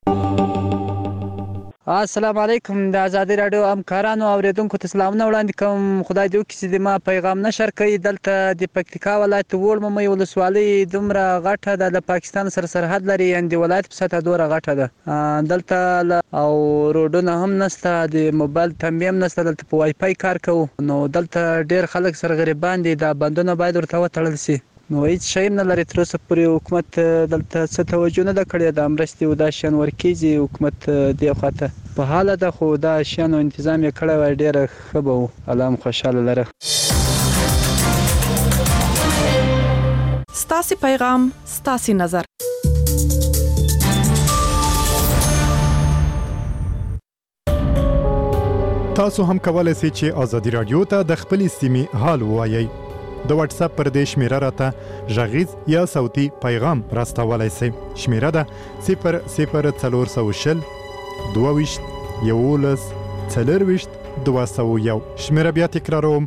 السلام علیکم. د ازادي راډیو همکارانو او اوریدونکو ته سلامونه وړاندې کوم. خدای دې وکړي چې ما پیغام نشر کړي. دلته د پکتیکا ولایت وړمې ولسوالۍ دومره غټه ده، د پاکستان سره سرحد لري، یعنې د ولایت په سطحه دومره غټه ده. دلته او روډونه هم نشته، د موبایل تنبیه هم نشته. دلته په وای فای کار کوو. نو دلته ډېر خلک سره غریبان دي. دا بندونه باید ورته وتړل شي. نو هیڅ شی نه لري. تر اوسه پورې حکومت دلته څه توجه نه ده کړې. د مرستې او دا شیان ورکېږي. حکومت دې خواته په حاله ده، خو دا شیانو تنظیم یې کړی وای ډېره ښه به وو. الله هم خوشحاله لره. ستاسې پیغام ستاسې نظر. تاسو هم کولای شئ چې ازادي رادیو ته د خپلې سیمې حال ووایئ. د واتس اپ پر دې شمیره راته غږیز یا صوتي پیغام راستولای شئ. شمیره ده 00420 22 11 40 201. شمیره بیا تکراروم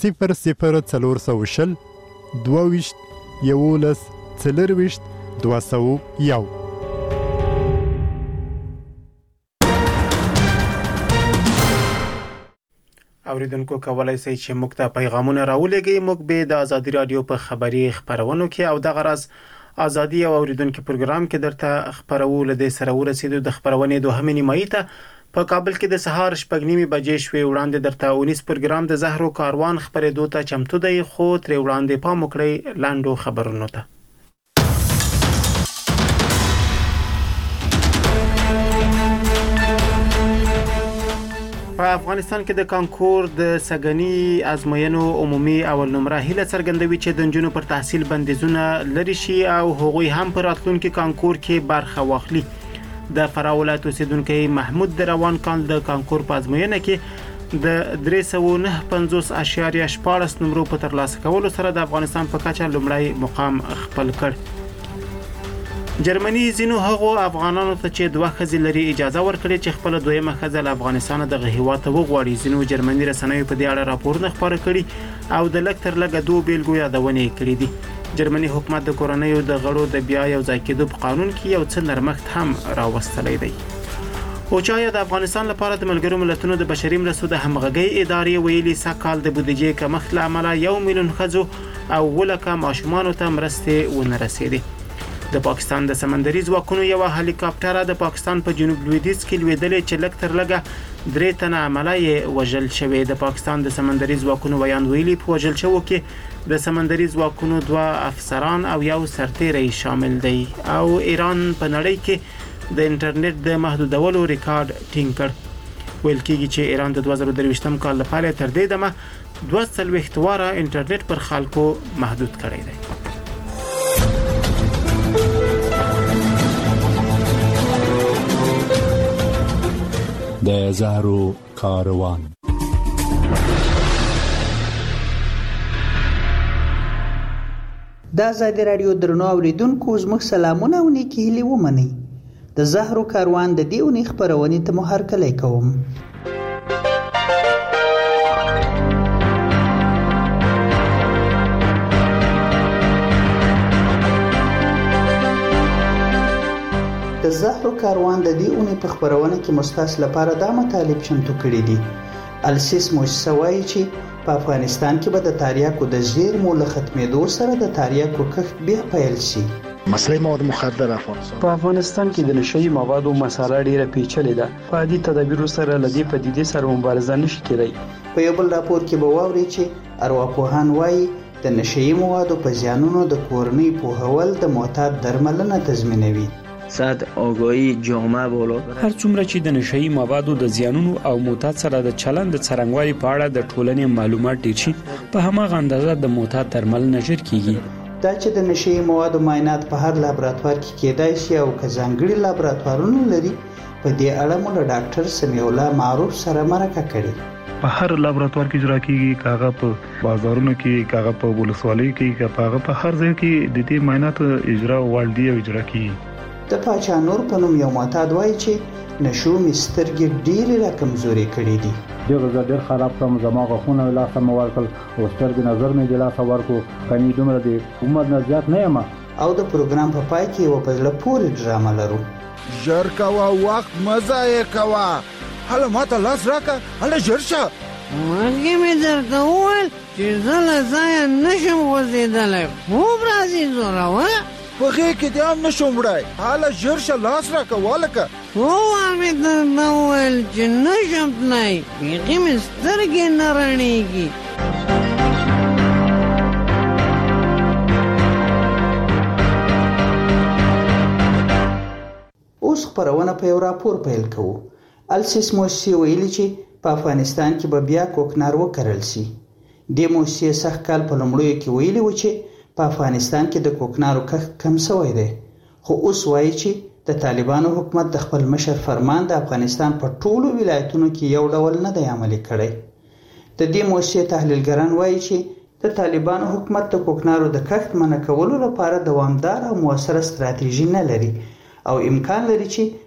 00420 22 11 40 201. اوریدونکو کولای شئ چې موږ ته پیغامونه راولېږئ. موږ به د ازادي رادیو په خبري خبرونو کې او د غرض ازادي او اوریدونکو پروګرام کې درته خبرو لدې سره ورسېدو. د خبرونې دوهمې نیمایي ته په کابل کې د سهار 6:30 بجې شوې. وړاندې درته اونیس پروګرام د زهرو کاروان خبرېدو ته چمتو دی، خو تر وړاندې پام وکړئ لاندو خبرونو ته. په افغانستان کې د کانکور د سګنی ازموینو عمومي اول نمره هیله څرګندوي چې د نجونو پر تحصیل بندیزونه لري شي او هغوی هم پر راتلونکي کانکور کې برخه واخلي. د فراه ولایت اوسیدونکو محمود د روان کال د کانکور په ازموینه کې د 359.14 نمرو په ترلاسه کولو سره د افغانستان په کچه لومړی مقام خپل کړ. جرمني زینو هغو افغانانو ته چې دوه ښځې لري اجازه ورکړي چې خپل دویمه ښځه له افغانستان دغه هیواد ته وغواړي. زینو جرمني رسنیو په دې اړه راپورونه خپاره کړي او د لږ تر لږه دوه بیلګو یادونه کړې دي. جرمني حکومت د کورنیو د غړو د بیا یو ځای کېدو په قانون کې یو څه نرمښت هم راوستلی دی. اوچایا د افغانستان لپاره د ملګرو ملتونو د بشري مرستو د همغږۍ ادارې ویلي سږکال د بودیجې کمښت له امله 1 میلیون ښځو او 10 ماشومانو ته مرستې ونه رسېدې. د پاکستان د سمندري ځواکونو یو هلیکاپټر د پاکستان په جنوب لویدیځ کې لویدلې چې لږ تر لږه 3 تنه عمله یې وژل شوې. د پاکستان د سمندري ځواکونو بیان ویلي په وژل شوو کې د سمندري ځواکونو 2 افسران او یو سرتیری شامل دی. او ایران په نړۍ کې د انټرنیټ د محدودولو ریکارډ ټینګ کړ. ویل کېږي چې ایران د 2023 کال لپاره تر دې دمه 240 واره انټرنیټ پر خلکو محدود کړی دی. د زهرو کاروان. د ازادي رادیو درنو اوریدونکو زموږ سلامونه او نیکی هیلې ومنئ. د زهرو کاروان د دې اونۍ خبرونې ته مو هرکلی کوم. د زهرو کاروان د دې اونۍ په خبرونه کې مستاس لپاره دا مطالب چمتو کړي دي. السیس موسسه وایي چې په افغانستان کې به د تریاکو د زیرمو له ختمېدو سره د تریاکو کښت بیا پیل شي. مسله مواد مخدره په افغانستان کې د نشئی موادو مساله ډیره پیچلې ده. په عادي تدابیرو سره لدی پدیدې سره مبارزه نشي کېدای. په یو بل راپور کې به واوري چې ارواپوهان وایي د نشئی موادو په زیانونو د کورنۍ پوهول د معتاد درملنه تضمینوي. ساده آگاهی جامعه بالا. هر څومره چې د نشئی موادو د زیانونو او معتاد سره د چلند د څرنګوالي په اړه د ټولنې معلومات ډیر شي، په هماغه اندازه د معتاد درملنه ژر کیږي. دا چې د نشئی موادو معاینات په هر لابراتوار کې کېدای شي او که ځانګړي لابراتوارونه لري، په دې اړه مو له ډاکټر سمیع الله معروف سره مرکه کړې. په هر لابراتوار کې اجرا کیږي، کاغه په بازارونو کې، کاغه په ولسوالیو کې، کاغه په هر ځای کې د دې معاینات اجرا والدی او اجرا کیږي. د پاچا نور په نوم یو معتاد وایي چې نشو مسترګې ډېرې راکمزورې کړې دي. ډېر ډېر خراب کړم، زما غاښونه مې لاسه مې ورکړل او سترګې نظر مې د لاسه ورکړو. کني دومره د عمر نه زیات نه یم. او د پروګرام په پای کې یوه په زړه پورې ډرامه لرو. ژر کوه، وخت مه ضایع کوه. هله ماته لاس راکړه، هله ژر شه. مخکې مې درته وویل چې زه له ځایه نشم غورځېدلی. خوب راځي زوروره. په غېږ کې دې هم نشم وړی. هله ژر شه، لاس راکړه والکه. څو وار مې درته وویل چې نشم تللی. بیخي مې سترګې نه رڼېږي. اوس خپرونه په یو راپور پیل کوو. السیس موسسې ویلي چې په افغانستان کې به بیا کوکنار وکرل شي. دې موسسې سږکال په لومړیو کې ویلي و چې په افغانستان کې د کوکنارو کښت کم شوی دی، خو اوس وایي چې د طالبانو حکومت د خپل مشر فرمان د افغانستان په ټولو ولایتونو کې یو ډول نه دی عملي کړی. د دې موسسې تحلیلګران وایي چې د طالبانو حکومت د کوکنارو د کښت منع کولو لپاره دوامدار او موثره ستراتیژي نه لري او امکان لري چې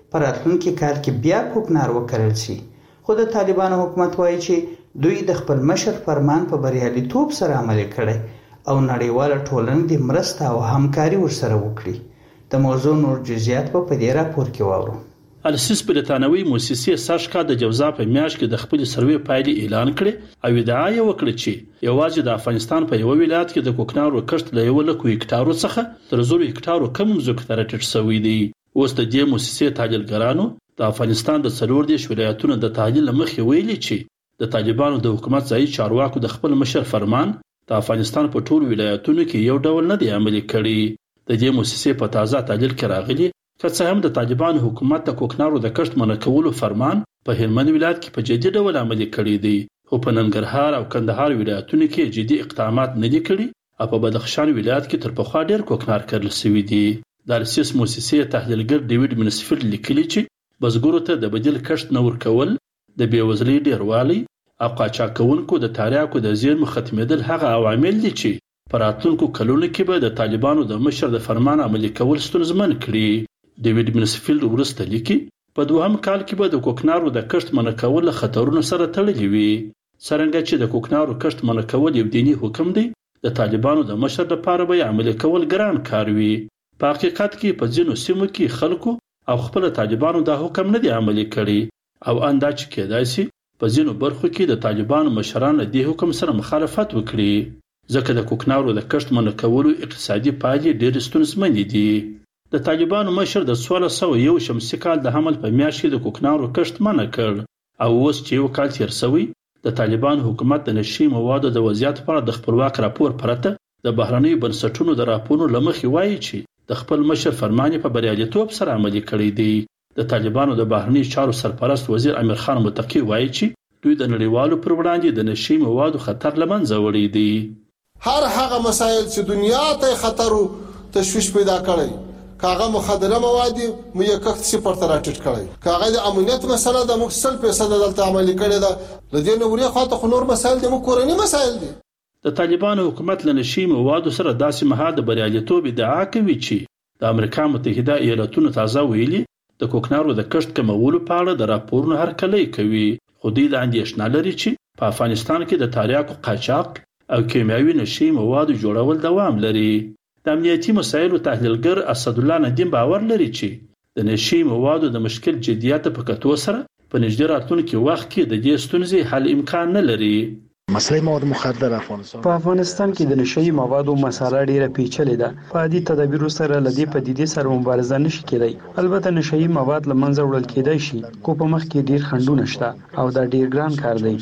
په راتلونکي کال کې بیا کوکنار وکرل شي. خو د طالبانو حکومت وایي چې دوی د خپل مشر فرمان په بریالیتوب سره عملي کړی او نړیواله ټولنه د مرسته او همکاري ورسره وکړي. د موضوع نور جزئیات په دې راپور کې واورو. السیس برتانوي موسسې ساشکا د جوزا په میاشت کې د خپل سروې پایلې اعلان کړې او ادعا یې وکړه چې یوازې د افغانستان په یو ولایت کې د کوکنارو کښت له 100,000 هکټارو څخه تر 100 هکټارو کم ځمکې ته راټیټ شوی دی. اوس د دې موسسې تحلیلګرانو د افغانستان د 40 ولایتونو د تحلیل مخې ویلي چې د طالبانو د حکومت ځایي چارواکو د خپل مشر فرمان د افغانستان په ټولو ولایتونو کې یو ډول نه دی عملي کړی. د دې موسسې په تازه تحلیل کې راغلي که څه هم د طالبانو حکومت د کوکنارو د کښت منع کولو فرمان په هلمند ولایت کې په جدي ډول عملي کړی دی، خو په ننګرهار او کندهار ولایتونو کې جدي اقدامات نه دي کړي او په بدخشان ولایت کې تر پخوا ډېر کوکنار کرل شوي دي. د السیس موسسې تحلیلګر ډیوډ منسفیلډ لیکلي چې بزګرو ته د بدیل کښت نه ورکول د بېوزلۍ ډېروالی او قاچاقونکو د تریاکو د زیرمو ختمېدل هغه عوامل دي چې په راتلونکو کلونو کې به د طالبانو د مشر د فرمان عملي کول ستونزمن کړي. ډیوډ منسفیلډ وروسته لیکي په دوهم کال کې به د کوکنارو د کښت منع کول له خطرونو سره تړلي وي. څرنګه چې د کوکنارو کښت منع کول یو دیني حکم دی، د طالبانو د مشر لپاره به عملي کول ګران کار وي. په حقیقت کې په ځینو سیمو کې خلکو او خپل طالبانو دا حکم نه دی عملي کړي او اندا چې کېدای شي په ځینو برخو کې د طالبانو مشران له دې حکم سره مخالفت وکړي، ځکه د کوکنارو د کښت منع کولو اقتصادي پایلې ډېرې ستونزمنې دي. د طالبانو مشر د 1601 شمسي کال د حمل په میاشت کې د کوکنارو کښت منع کړ او اوس چې یو کال تیر شوی د طالبانو حکومت د نشي موادو د وضعیت په اړه د خپلواک راپور پرته د بهرنیو بنسټونو د راپورونو له مخې وایي چې د خپل مشر فرمان په بریالیتوب سره عملي کړی دی. د طالبانو د بهرنیو چارو سرپرست وزیر امیر خان متقی وایي چې دوی د نړیوالو پر وړاندې د نشي موادو خطر له منځه وړی دی. هر هغه مسایل چې دنیا ته خطر او تشویش پیدا کړي، کاغه مخدره مواد مو یې کښت صفر ته راټیټ کړي، کاغه د امنیت مسله د مکسل پیسې دلته عملي کړي ده. لدې نوري خاطر خو نور مسایل د کورنۍ مسایل دي. د طالبانو حکومت له نشي موادو سره داسې مهال د بریالیتوب ادعا کوي چې د امریکا متحده ایالاتونو تازه ویلي د کوکنارو د کښت کمولو په اړه د راپورونو هرکلی کوي، خو دوی د اندېښنه لري چې په افغانستان کې د تریاکو قاچاق او کیمیاوي نشي موادو جوړول دوام لري. د امنیتي مسایلو تحلیلګر اسدالله ندیم باور لري چې د نشي موادو د مشکل جدیت په کتو سره په نږدې راتلونکي وخت کې د دې ستونزې حل امکان نه لري. مسله مواد مخدره په افغانستان کې د نشي موادو مسله ډیره پیچلې ده. په عادي تدابیرو سره لدی پدیدې سره مبارزه نشي کېدای. البته نشي مواد له منځه وړل کېدای شي، خو په مخ کې ډیر خنډونه شته او دا ډیر ګران کار دی.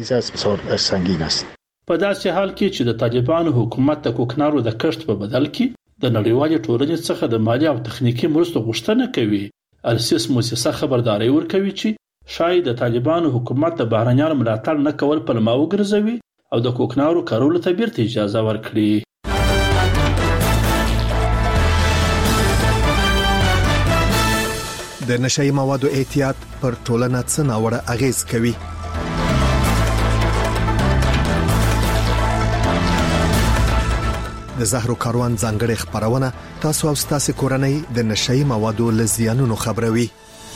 په داسې حال کې چې د طالبانو حکومت د کوکنارو د کښت په بدل کې د نړیوالې ټولنې څخه د مالی او تخنیکي مرستو غوښتنه کوي، السیس موسسه خبرداری ورکوي چې شاید د طالبانو حکومت د بهرنیانو ملاتړ نه کول پلمه وګرځوي او د کوکنارو کارولو ته بیرته اجازه ورکړي. د نشئی موادو احتیاط پر ټولنه څه ناوړه اغیز کوي؟ د زهرو کاروان ځانګړې خبرونه تاسو او تاسو کورنۍ د نشئی موادو له زیانونو خبروي.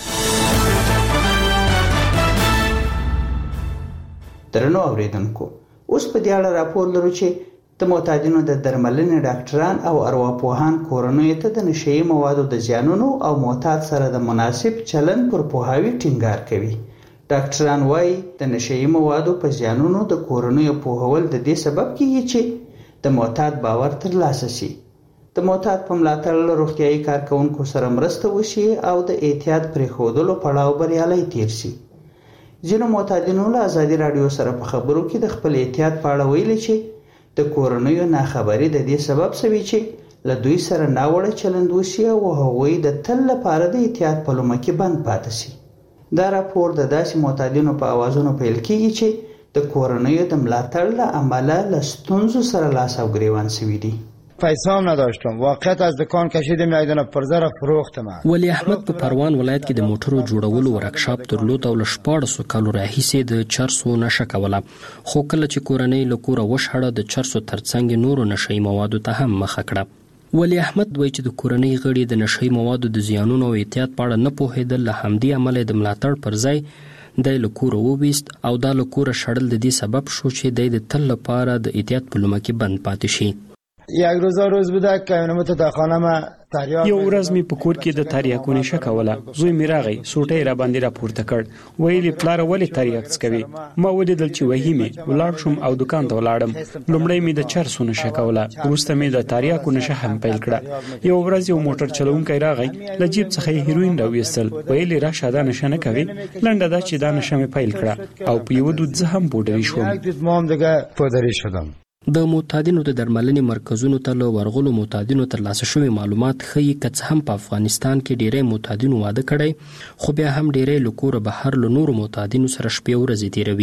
درنو اوریدونکو، اوس په دې اړه راپور لرو چې د معتادینو د درملنې ډاکټران او ارواپوهان کورنۍ ته د نشئی موادو د زیانونو او معتاد سره د مناسب چلن پر پوهاوی ټینګار کوي. ډاکټران وايي د نشئی موادو په زیانونو د کورنۍ پوهول د دې سبب کیږي چې د معتاد باور ترلاسه شي، د معتاد په ملاتړ له روغتیايي کارکونکو سره مرسته وشي او د احتیاط پرېښودلو پړاو بریالی تیر شي. ځینو معتادینو له ازادي راډیو سره په خبرو کې د خپل احتیاط په اړه ویلي چې د کورنیو ناخبري د دې سبب شوی چې له دوی سره ناوړه چلند وشي او هغوی د تل لپاره د احتیاط په لومه کې بند پاتې شي. دا راپور د داسې معتادینو په اوازونو پیل کیږي چې د کورنیو د ملاتړ له امله له ستونزو سره لاس او گریوان شوي دي. پیسه هم نداشتم، واقعیت از دکان کشیدم یادونه پرزه را فروختم. ولی احمد په پروان ولایت کې د موټرو جوړولو ورکشاپ درلود او له 1400 کالو راهیسې د چرسو نشه کوله، خو کله چې کورنۍ له کوره وشړه د چرسو ترڅنګ نورو نشئی موادو ته هم مخه کړه. ولی احمد وایي چې د کورنۍ غړي د نشهیي موادو د زیانونو او احتیاط په اړه نه پوهېدل، له همدې امله د ملاتړ پر ځای دی له کوره وویست او دا له کوره شړل د دې سبب شو چې دی د تل لپاره د احتیاط په لومه کې بند پاتې شي. یک روز بوده که متداخلم تریاک یو ورځ می په کور کې د تریاکو نشه کوله. زوی می راغی، سوټی را باندې راپورته کړ، ویلي پلار ولې تریاک څکوي؟ ما ولیدل چې وهي می، ولاړ شوم او دکان ته ولاړم. لومړی می د چرسو نشه کوله، وروسته می د تریاکو نشه هم پیل کړه. یو ورځ یو موټر چلونکی راغی، له جیب څخه یې هیروین راویستل، ویلي راشه دا نشه نه کوي. لنډه دا چې دا نشه می پیل کړه او په یو دود زه هم پودري شوم. ما هم دیگه پودري شدم. د معتادینو د درملنې مرکزونو ته له ورغلو معتادینو ترلاسه شوي معلومات ښیي که څه هم په افغانستان کې ډیری معتادینو واده کړی، خو بیا هم ډیری له کوره بهر له نورو معتادینو سره شپې ورځې تیروي.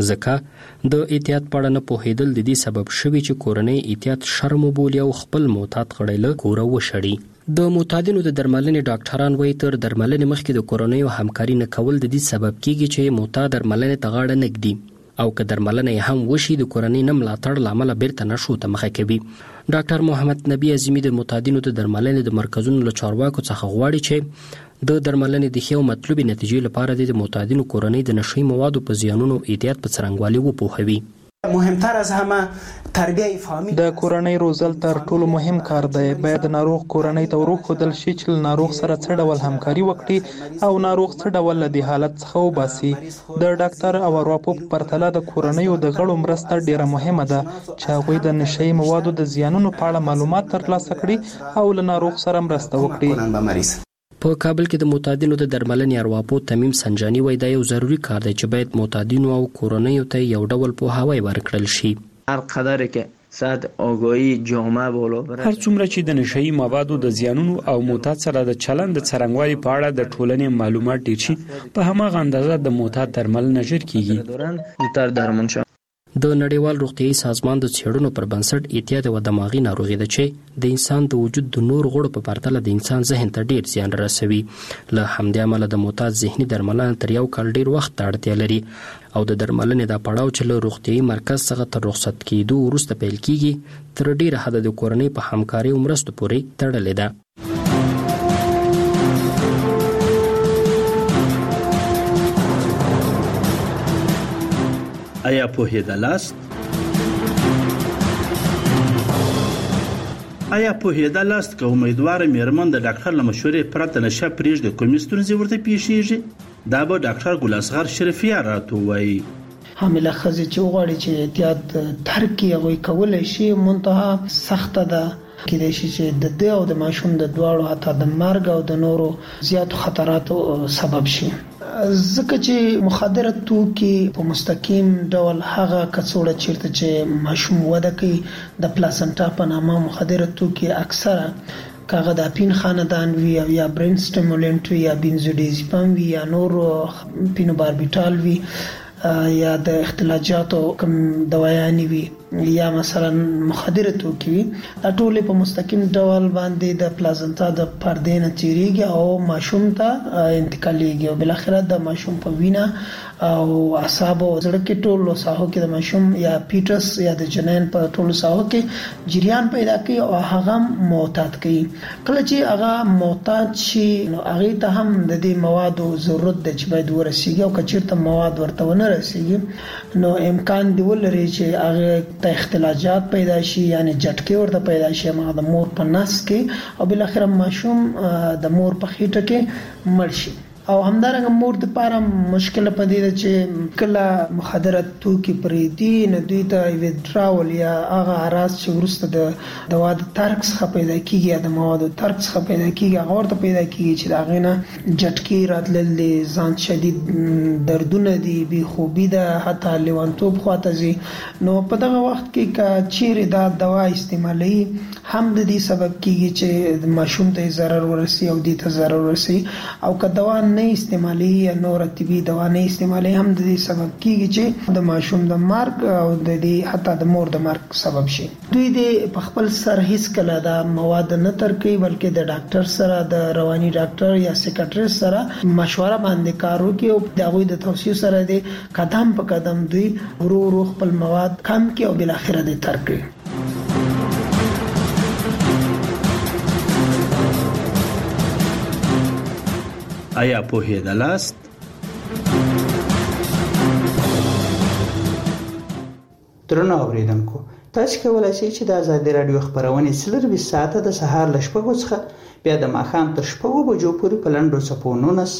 ځکه د احتیاط په اړه نه پوهېدل د دې سبب شوي چې کورنۍ احتیاط شرم وبولي او خپل معتاد غړی له کوره وشړي. د معتادینو د درملنې ډاکټران وایي تر درملنې مخکې د کورنیو همکاري نه کول د دې سبب کیږي چې معتاد درملنې ته غاړه نه ږدي او که درملنه هم وشي د کورنۍ نه ملاتړ له امله بیرته نشو ته مخه کوي. ډاکټر محمد نبی عظیمی د معتادینو د درملنې د مرکزونو له چارواکو څخه غواړي چې د درملنې د ښې او مطلوبې نتیجې لپاره د معتادینو کورنۍ د نشهیي موادو په زیانونو احتیاط په څرنګوالي وپوهوي. مهمتر از همه تربیه فامیل د کورنۍ روزل تر ټولو مهم کار دی. باید ناروغ کورنۍ ته وروښودل شي چې ناروغ سره څه ډول همکاري وکړي او ناروغ څه ډول له دې حالت څخه وباسي. د ډاکټر او ارواپوه په پرتله د کورنیو د غړو مرسته ډیره مهمه ده چې هغوی د نشهیي موادو د زیانونو په اړه معلومات ترلاسه کړي او له ناروغ سره مرسته وکړي. په کابل کې د معتادینو د درملنې ارواپوه تمیم سنجاني وایي دا یو ضروري کار دی چې باید معتادینو او کورنیو ته یو ډول پوهاوی ورکړل شي. هر قدر که ساعت آگاهی جامعه بالا بره، هر څومره چې د نشهیي موادو د زیانونو او معتاد سره د چلند د څرنګوالي په اړه د ټولنې معلومات ډیر شي، په هماغه اندازه د معتاد درملنه ژر کیږي. تر درمل شو د نړیوال روغتیايي سازمان د څېړنو پر بنسټ احتیاط یوه دماغي ناروغي ده چې د انسان د وجود د نور غړو په پرتله د انسان ذهن ته ډیر زیان رسوي. له همدې امله د معتاد ذهني درملنه تر یو کال ډیر وخت ته اړتیا لري او د درملنې دا پړاو چې له روغتیايي مرکز څخه تر رخصت کېدو وروسته پیل کیږي تر ډیره حده د کورنۍ په همکارۍ او مرستو پورې تړلې ده. آیا پوهېدلاست؟ که امیدواره میرمن د ډاکټر له مشورې پرته نشه پرېږدي کومې ستونزې ورته پیښیږي؟ دا به ډاکټر ګل اصغر شرفیار راته ووایي. حامله ښځې چې وغواړي چې احتیاط ترک کړي هغوی کولی شي، منتها سخته ده. کېدای شي چې د ده او د ماشوم د دواړو حتی د مرګ او د نورو زیاتو خطراتو سبب شي. ځکه چې مخدره توکي په مستقیم ډول هغه کڅوړه چیرته چې ماشوم وده کوي د پلاسنټا په نامه مخدره توکي اکثره کاغه د اپین خاندان وي یا برین سټیمولنت وي یا بنزودیازپام وي یا نور پینوباربیټال وي یا د اختلاجاتو کوم دوايانې وي یا مثلا مخدره توکي وي، دا ټول په مستقیم ډول باندې د پلازنتا د پردې نه تیریږي او ماشوم ته انتقالېږي او بل اخر د ماشوم په وینا او اعصاب او زړه کې ټول ساحو کې د ماشوم یا پیټس یا د جنین په ټول ساحو کې جریان پیدا کوي او هغه معتاد کوي. کله چې هغه معتاد شي نو هغه ته هم د دې موادو ضرورت د چې باید ورسیږي او کچیرته مواد ورته ونه رسیږي نو امکان دی ولري چې هغه ته اختلاجات پیدا شي، یعنی جټکې ورته پیدا شي ما د مور په نس کې او بل اخر ماشوم د مور په خېټه کې مړ شي. او همدارنګه مور د پاره مشکل پدې ده چې کله مخدره توکي پرېدي نو دوی ته ویډراول یا هغه اراس چې ورسته د دوا د ترک څخه پیدا کیږي یا د موادو ترک څخه پیدا کیږي هغه ورته پیدا کیږي چې دا غینه جټکی راتللې ځان شدید دردونه دي بي خوبي ده حتی لیوانتوب خواته زی. نو په دغه وخت کې کا چیرې دا دوا استعمالي هم د دې سبب کیږي چې ماشوم ته ضرر ورسي او دې ته ضرر ورسي او که دوا نه استعمالي یا نور طبي دوا نه استعمالي هم د دې سبب کیږي چې د ماشوم د مرګ او د دې حتی د مور د مرګ سبب شي. دوی د په خپل سر هیڅ کله دا مواد نه ترکي بلکې د ډاکټر سره د رواني ډاکټر یا سیکاټریست سره مشوره باندې کار وکړي او د هغوی د توصیو سره د قدم په قدم دوی ورو ورو خپل مواد کم کړي او بل اخر د ترک کړي. آیا پوهیدلاست؟ درنو اوریدونکو، تاسو کولای شئ چې د آزادي رادیو خبرونه 24 ساعته د سهار ل 8 څخه بیا د ماښام تر 6 بجو پورې په لنډو څپو 19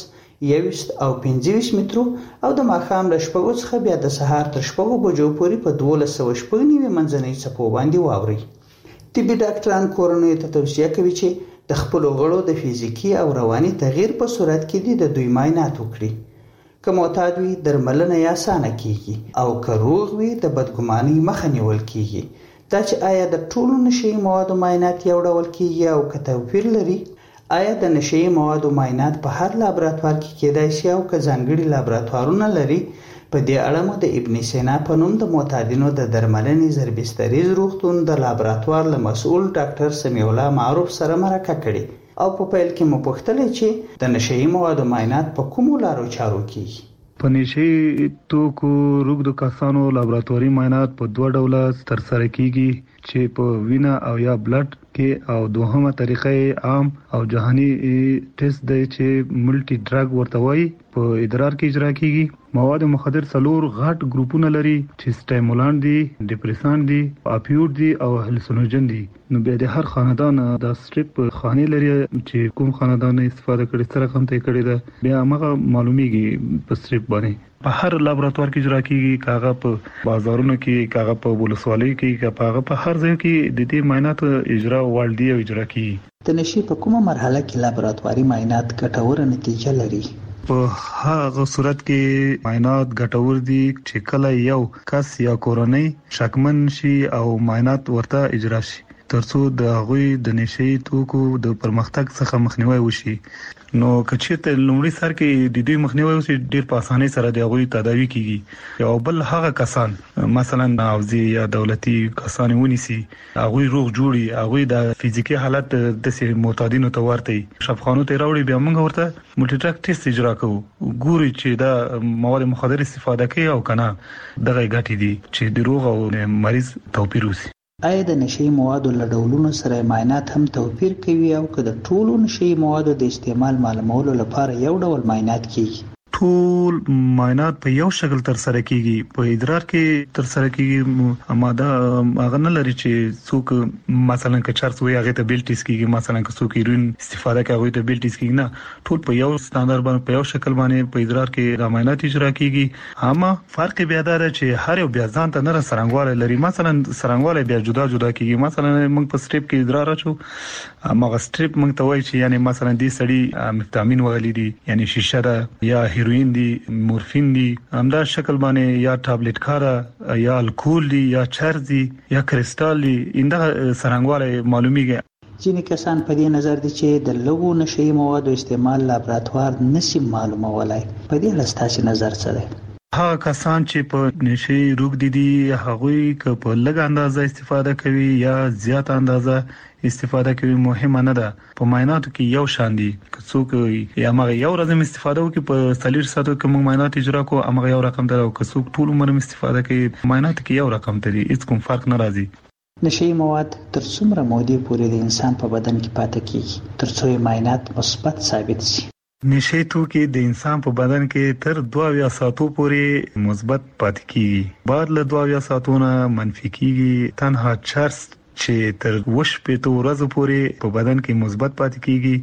21 او 25 مترو او د ماښام ل 8 څخه بیا د سهار تر 6 بجو پورې په 1290 منځنۍ څپو باندې واوري. طبي ډاکټران کورنۍ ته توصیه کوي چې د خپل غړو د فزیکی او رواني تغییر په صورت کې د دوی معاینات وکړي. که معتاد وي درملنه یې اسانه کیږي او که روغ وي د بدګمانۍ مخه نیول کیږي. دا چې آیا د ټولو نشي موادو معاینات یو ډول کیږي او که توپیر لري، آیا د نشي موادو معاینات په هر لابراتوار کې کېدای شي او که ځانګړي لابراتوارونه لري؟ په دې اړه مو د ابن سینا په نوم د معتادینو د درملنې زربستریز روغتون د لابراتوار له مسؤل ډاکټر سمیع الله معروف سره مرکه کړې او په پیل کې مو پوښتلې چې د نشي موادو معاینات په کومو لارو چارو کیږي. په نشي توکو روغدو کسانو لابراتواري معاینات په دوه ډوله ترسره کیږي چې په وینا او یا بلډ کې، او دوهمه طریقه عام او جهاني ټیسټ دی چې ملټي ډرګ ورته وایي، په ادرار کې اجرا کیږي. مواد مخدر څلور غټ ګروپونه لري چې سټیمولانت دي، ډیپریسانت دي، اپیوډ دي او هلوسینوجن دي. نو بیا د هر خاندان د سټریپ خاني لري چې کوم خاندان استفاده کړي سره کوم ته کړي ده، بیا هغه معلومیږي په سټریپ باندې. په هر لابراتوار کې اجرا کیږي، کاغه په بازارونو کې، کاغه په ولسوالۍ کې، کاغه په هر ځای کې د دې معاینات اجرا والدي او اجرا کیږي. د نشي په کومه مرحله کې لابراتواري معاینات ګټوره نتیجه لري؟ په هغه صورت کې معاینات ګټور دي چې کله یو کس یا کورنۍ شکمن شي او معاینات ورته اجرا شي ترڅو د هغوی د نشي توکو د پرمختګ څخه مخنیوي وشي. نو کچته لومړی سر کې د دوی مخنیوي وشي، ډیر په اسانۍ سره د هغوی تداوی کیږي. یو بل هغه کسان مثلا ناوزي یا دولتي کسان ونیسي، هغوی روغ جوړي، هغوی د فزیکی حالت د سي معتادینو ته ورته شفخانو ته راوړي، بیا موږ ورته ملټي ډرګ ټیسټ اجرا کوو، ګوري چې دا مواد مخدر استفاده کوي او کنه دغه ګټي دي چې د روغ او مریض توپیر وسی. آیا د نشي موادو له ډولونو سره معاینات هم توپیر کوي او که د ټولو نشي موادو د استعمال معلومولو لپاره یو ډول معاینات کیږي؟ ټول معاینات په یو شکل تر سره کیږي. په ادرار کې تر سره کیږي، ماده هغه نه لري چې څوک مثلا که چرس وي هغه ته بیل ټیسټ کیږي، مثلا که څوک هیروین استفاده کوي هغه ته بیل ټیسټ کیږي. نه، ټول په یو ستاندر باندې په یو شکل باندې په ادرار کې معاینات اجرا کیږي. اما فرق بیا دا چې هر یو بیا ځان ته نه سرنګواله لري. مثلا سرنګواله بیا جدا جدا کیږي. مثلا موږ په سټریپ کې ادرار اچو، اما سټریپ موږ ته وایي چې یعنی مثلا دې سړی مفتامین وغلی دي، یعنی شیشه ده یا هیروین دي، مورفین دي، همدا شکل باندې یا ټابلیټ کارا یا الکول دي یا چرس دي یا کریسټال دي، انده سرنګواله معلومیږي. ځینې کسان په دې نظر دي چې د لږو نشي موادو استعمال لابراتوار نشي معلومولای. په دې اړه ستاسو نظر څه دی؟ هغه کسان چې په نشي روغ دي هغوی که په لږ اندازه استفاده کوي یا زیات اندازه استفاده کوي مهمه نه ده. په معایناتو کې یو شان دي، که څوک یا هغه یو ورځ استفاده وکړي په 40 ساعتو کې موږ معاینات اجرا کوو، هغه یو رقم دی، او که څوک ټول عمر استفاده کوي معایناتو کې یو رقم دی، هیڅ کوم فرق نه راځي. نشي مواد تر څومره مودې پورې د انسان په بدن کې پاتې کیږي ترڅو یې معاینات مثبت ثابت شي؟ نشي توکي د انسان په بدن کې تر 2 ساعتو پورې مثبت پاتې کیږي، بعد له 2 ساعتونو منفي کیږي. تنها چرس چې تر 15 ورځې پورې په بدن کې مثبت پاتې کیږي.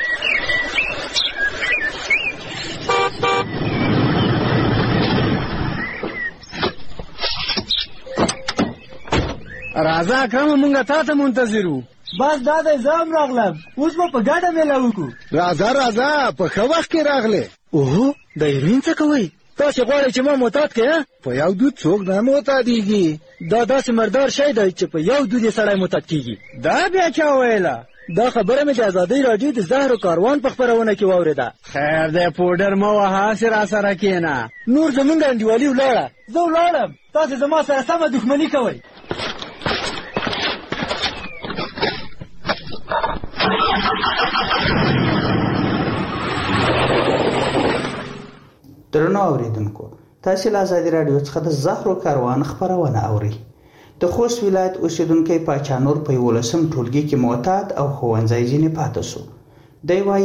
راځه اکرم، مونږه تا ته منتظرو. بس دا د زام راغلم، اوس به په ګډه میله وکړو. راځه په ښه وخت کې راغلی. اوهو، د هیروین څه کوئ؟ تاسې غواړئ چې ما معتاد کړئ؟ په یو دود څوک نه معتادېږي. دا داسې مردار شی دی چې په یو دود یې سړی معتاد کېږي. دا بیا چا ویله؟ دا خبره مې د ازادۍ راډیو د زهرو کاروان په خپرونه کې واورېده. خیر دی، پوډر مه وهه، هسې راسره کښېنه. نور زمونږ انډیوالي ولاړه، زه ولاړم، تاسې زما سره سمه دښمني کوئ. درنو اوریدونکو، تاسو له آزادي رادیو څخه د زهرو کاروان خبرونه اورئ. د خوست ولایت اوسیدونکو پاچانور په 11 ټولګي کې معتاد او ښوونځی ځینې پاتې شو. دی وايي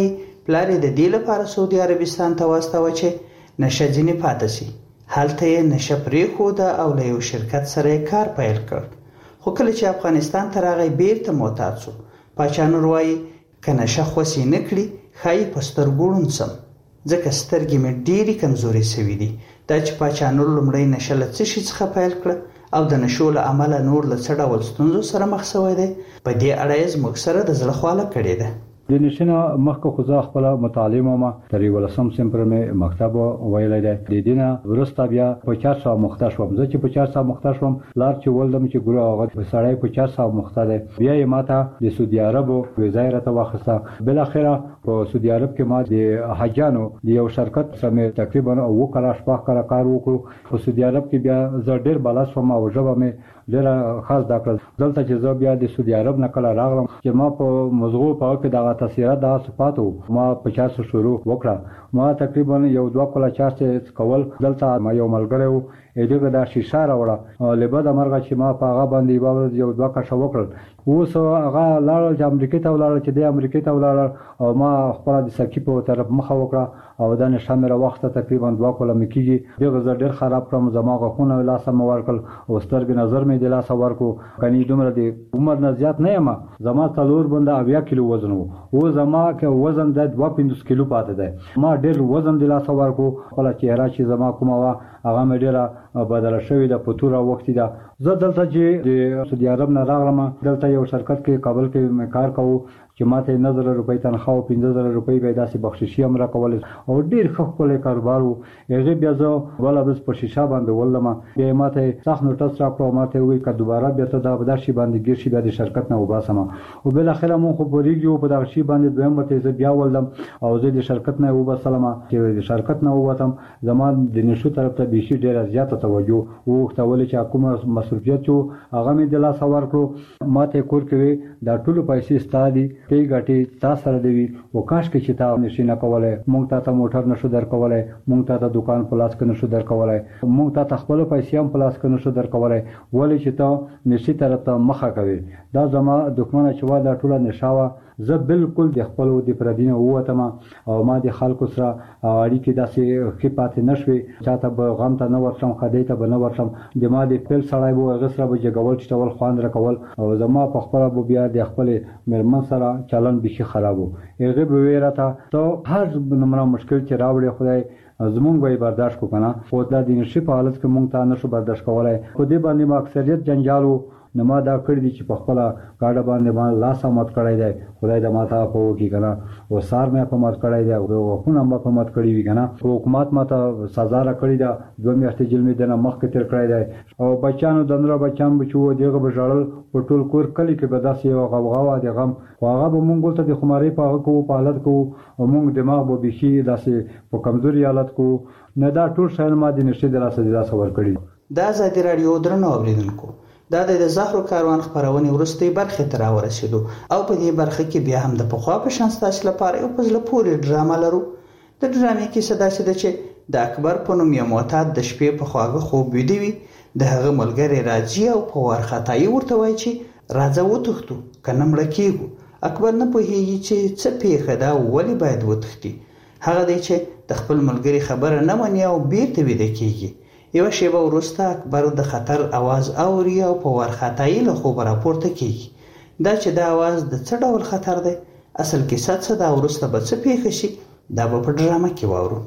پلار یې د دې لپاره سعودي عربستان ته واستاوه چې نشه ځینې پاتې شي. هلته یې نشه پرېښوده او له یو شرکت سره یې کار پیل کړ. خو کله چې افغانستان ته راغی بیرته معتاد شو. پاچا نور وایي که نشه خوسې نه کړي ښایي په سترګو ړوند سم، ځکه سترګې مې ډېرې کمزورې سوي دي. دا چې پاچا نور لومړی نشه له څه شي څخه پیل کړه او د نشو له امله نور له څه ډول ستونزو سره مخ شوی دی، په دې اړه یې زموږ سره د زړه خواله کړې ده. د نشنه مخکې خو زه خپله مطالعه ما تر 11 صنف مې مکتب ویلی دی. د دې نه وروسته بیا په 400 مخته شوم. زه چې په 400 مخته شوم لار چې ولدم چې ګوره هغه سړی په 400 مخته دی. بیا یې ماته د سعودي عربو ویزا یې راته واخیسته. بالاخره په سعودي عرب کې ما د حاجانو د یو شرکت سره مې تقریبا 9 کاله شپږ کاله کار وکړو. په سعودي عرب کې بیا زه ډېر بالا شوم او ژبه مې ډېره خاص زده کړل. دلته چې زه بیا د سعودي عرب نه کله راغلم چې ما په مزغو په کې دغه تاثیرات دغه صفاتو ما په 400 شروع وکړه. ما تقریبا یو 2 کاله 400 کول. دلته ما یو ملګری و دغه د شیشه راوړه لبد مرغه چې ما په هغه باندې باور یو 2 کښه وکړل. اوس هغه لاړ چې امریکا ته ولاړ چې د امریکا ته ولاړ او ما خپل د سکی په طرف مخه وکړه او د نشم را وخت تقریبا 2 کاله مې کېږي. دغه زه ډېر خراب کړم. زما غوښونه لاس مې ورکړل او سترګې نظر مې د لاس ورکو. کني دومره د عمر نه زیات نه یم. زما څلور بنده 80 کیلو وزن وو او زما کې وزن د 250 کیلو پاتې دی. ما ډېر وزن د لاس ورکو. خپل چهره چې زما کومه وا هغه مې ډېره بدله شوې ده په توره وخت ده. زه دلته چې د سعودي عرب نه راغلم دلته یو شرکت کې کابل کې مې کار کوو چې ماته 9000 روپۍ تنخواه او 15000 روپۍ به داسې بخششي هم راکول او ډېر ښه ښکلی کاروبار و. هغې بیا زه بله ورځ په شیشه باندې ولدم. بیا یې ماته سخت نوټس راکړو او ماته یې وویل که دوباره بیا ته دا شي باندې ګیر شي بیا د شرکت نه وباسم. او بالاخره مونږ خو پوهېږي وو په دغه شي باندې دویم ورته زه بیا ولدم او زه د شرکت نه وباسلم. چې د شرکت نه ووتم زما د نشو طرف ته بیخي ډېره زیاته توجه وغوښته ولې چې کومه مصروفیت و هغه مې د لاسه ورکړو. ماته یې کور کې دا ټولو پیسې ستا دي تی ګټې تا سره دی او کاش کې چې تا نشي نه کولی مونږ ته موټر نشو درکولی مونږ ته دکان په لاس کې نشو درکولی مونږ ته خپل پیسې هم په لاس کې نشو درکولی ولې چې ته نشي طرف ته مخه کوي. دا زما دښمنه چې وا دا ټوله نشاوه. زه بالکل د خپل د پردي نه ووتم او ما د خلکو سره اړیکې داسې ښې پاتې نه شوې. چاته به غم ته نه ورشم خدای ته به نه ورشم. د ما د پیل سړی به هغه سره به جګول چټول خوند راکول او زما په خپله به بیا د خپلې مېرمن سره چلن بیخي خراب و. هغې به ویې راته ته هر نمونه مشکل چې راوړې خدای زمونږ به یې برداشت کړو که نه. خو دا د نشي په حالت کې مونږ ته نشو برداشت کولی. په دې باندې ما اکثریت جنجال و. نو ما دا کړي دي چې په خپله ګاډه باندې ما لاس هم مات کړی دی. خدای د ما ته عفو وکړي که نه. او سار مې په مات کړی دی او غوښونه هم په مات کړي وي که نه. حکومت ما ته سزا راکړې ده. 2 میاشتې جیل مې دنه مخکې تېر کړی دی. او بچیانو د نوره بچیان به چې وو دغه به ژړل په ټول کور کلي کې به داسې یوه غوغا وه د غم. خو هغه به مونږ ورته د خمارۍ په هغه کوو په حالت کوو او مونږ دماغ به بیخي داسې په کمزوري حالت کوو. نه دا ټول شیان ما د نشي د لاسه د لاسه ورکړي. دا ازادي راډیو درنو اوریدونکو دا د زهرو کاروان خبرونه ورستۍ برخه ته راورسېدو او په دې برخه کې بیا هم د پخوا په شان ستاسو لپاره یو پزله پورې ډرامه لرو. د ډرامې کې صدا سي ده چې د اکبر په نوم یو معتاد د شپې په خواږه خوب ویده وي. د هغه ملګری راځي او په وارخطایي ورته وایي چې راځه وتښتو که نه مړه کېږو. اکبر نه پوهېږي چې څه پېښه ده او ولې باید وتښتي. هغه دی چې د خپل ملګري خبره نه مني او بیرته ویده کېږي. یوه شیبه وروسته اکبر د خطر اواز اوري او په وارخطایي له خوبه راپورته کېږي. دا چې دا اواز د څه ډول خطر دی اصل کیسه څه ده وروسته به څه پېښه شي دا به په ډرامه کې واورو.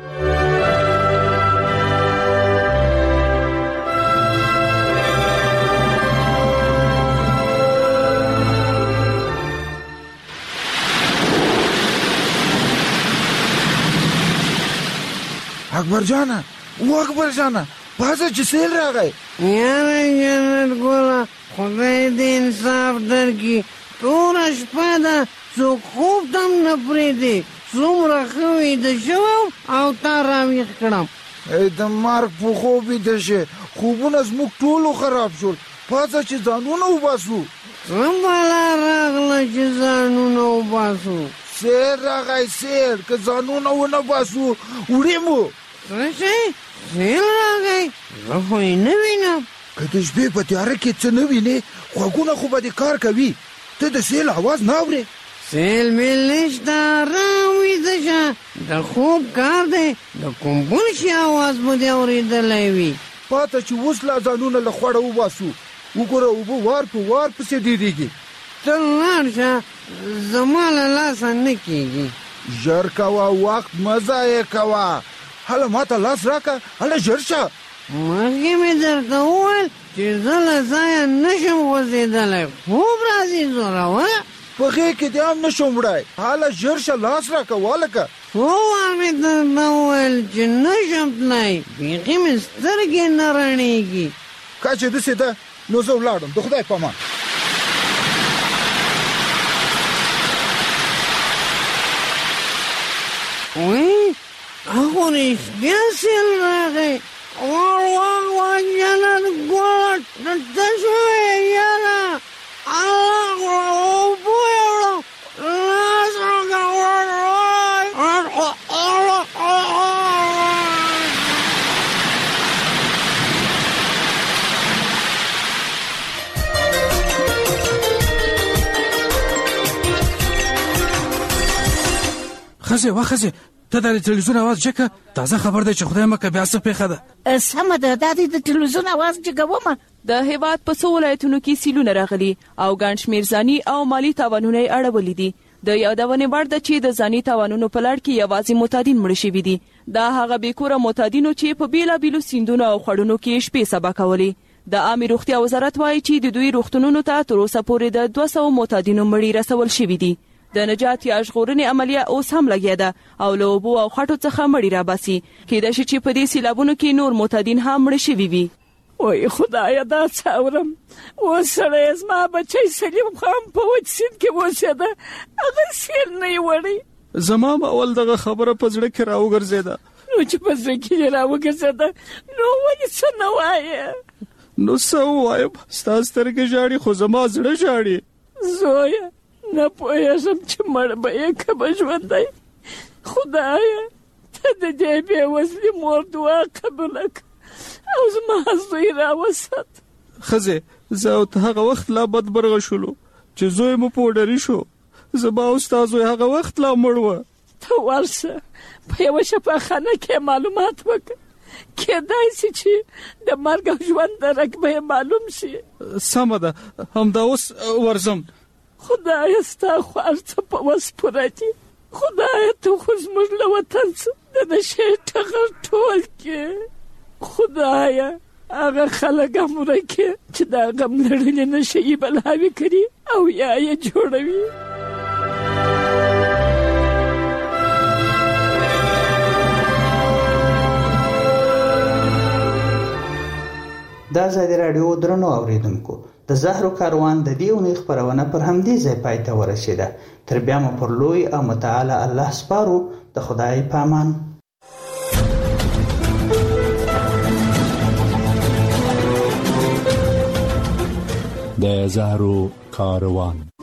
اکبر جانه و اکبر جانه پازه چې سیل راغی. یاره جنت ګوله خدای دې انصاف درکړي. توره شپه ده څوک خوب ته هم نه پرېږدي. څومره ښه ویده شوم او تا راویښ کړم. د مرګ په خوب ویده شې خوبونه زموږ ټولو خراب شول. پازه چې ځانونه وباسو. څه بلا راغله چې ځانونه وباسو. سیل راغی سیل که ځانونه ونه باسو وړې مو. څه شی سیل راغی زه خو یې نه وینم. که د شپې په تیاره کې څه نه وینې غوږونه خو به دې کار کوي. ته د سیل اواز نه اورې. سیل میل نشتا راوی دشا د خوب کار دی د کوم بل شي آواز مو دی اورېدلی وي پاته چې اوس لا ځانونه له خوړه وباسو وګوره اوبه وار په وار پسې ډېرېږي ته لاړ شه زما له لاسه نه کېږي ژر کوه وخت مه ضایع کوه هله ماته لاس راکړه هله ژر شه مخکې مې درته وویل چې زه له ځایه نشم غورځېدلی خوب راځي زوروره په غېږ کې دې هم نشم وړی هله ژر شه لاس راکړه والکه څو وار مې درته وویل چې نشم تللی بیخي مې سترګې نه رڼېږي که چې داسې ده نو زه ولاړم د خدای په امان وایي هغو رښتیا سیل راغی واه جنت ګوره ته شوې یاره اوبه یې وړم لاس ښځې ته د تلویزیون اواز جګه تازه خبر دی چې خدای مکه بیا څه پیښه ده سمه ده دا د تلویزیون اواز جګومه د هیواد په څو ولایتونو کې سیلونه راغلي او ګڼ شمېر ځاني او مالي تاوانونه یې اړولي دي د یادونې وړ ده چې د ځاني تاوانونو په لړ کې یوازې معتادین مړه شوي دي دا هغه بېکوره معتادینو چې په بېلابېلو سیندونو او خړونو کې شپې سبا کولې د عامې روغتیا وزارت وایي چې د دوی روغتونونو ته تر اوسه پورې د 200 معتادینو مړي رسول شوي دي د نجات یا ژغورنې عملیه اوس هم لګیا ده او له اوبو او خټو څخه مړي راباسي کېدای شي چې په دې سیلابونو کې نور معتادین هم مړه شوي وي وای خدایا دا څه اورم اوس سړی زما بچی سلیم خو هم په وچ سیند کې اوسېده هغه سیل نه یې وړی زما به اول دغه خبره په زړه کې راوګرځېده نو چې په زړه کې یې راوګرځېده نو ولې څه نه وایې نو څه ووایم ستا سترګې ژاړي خو زما زړه ژاړي زویه نه پوهېږم چې مړ به یې که به ژوندی خدایه ته د دې بېوزلي مور دعا قبوله کړه او زما زوی راوسات ښځې زه او ته هغه وخت لا بدبرغه شولو چې زوی مو پوډري شو زما او ستا زوی هغه وخت لا مړ وه ته ورشه په یوه شفاخانه کې معلومات وکړه کېدای شي چې د مرګ او ژوند درک به یې معلوم شي سمه ده همدا اوس ورځم خدایه ستا خو هر څه په وس پوره دي خدایه ته خو زموږ له وطن څخه د نشې ټغر ټول کې خدایه هغه خلک هم ورکې چې دا غم لړلې نشه یې بلاوې کړي او یا یې جوړوي دا ازادي راډیو درنو اوریدونکو د زهرو کاروان د دې اونۍ خپرونه پر همدې ځای پای ته ورسېده تر بیا مو پر لوی او متعال الله سپارو د خدای په امان د زهرو کاروان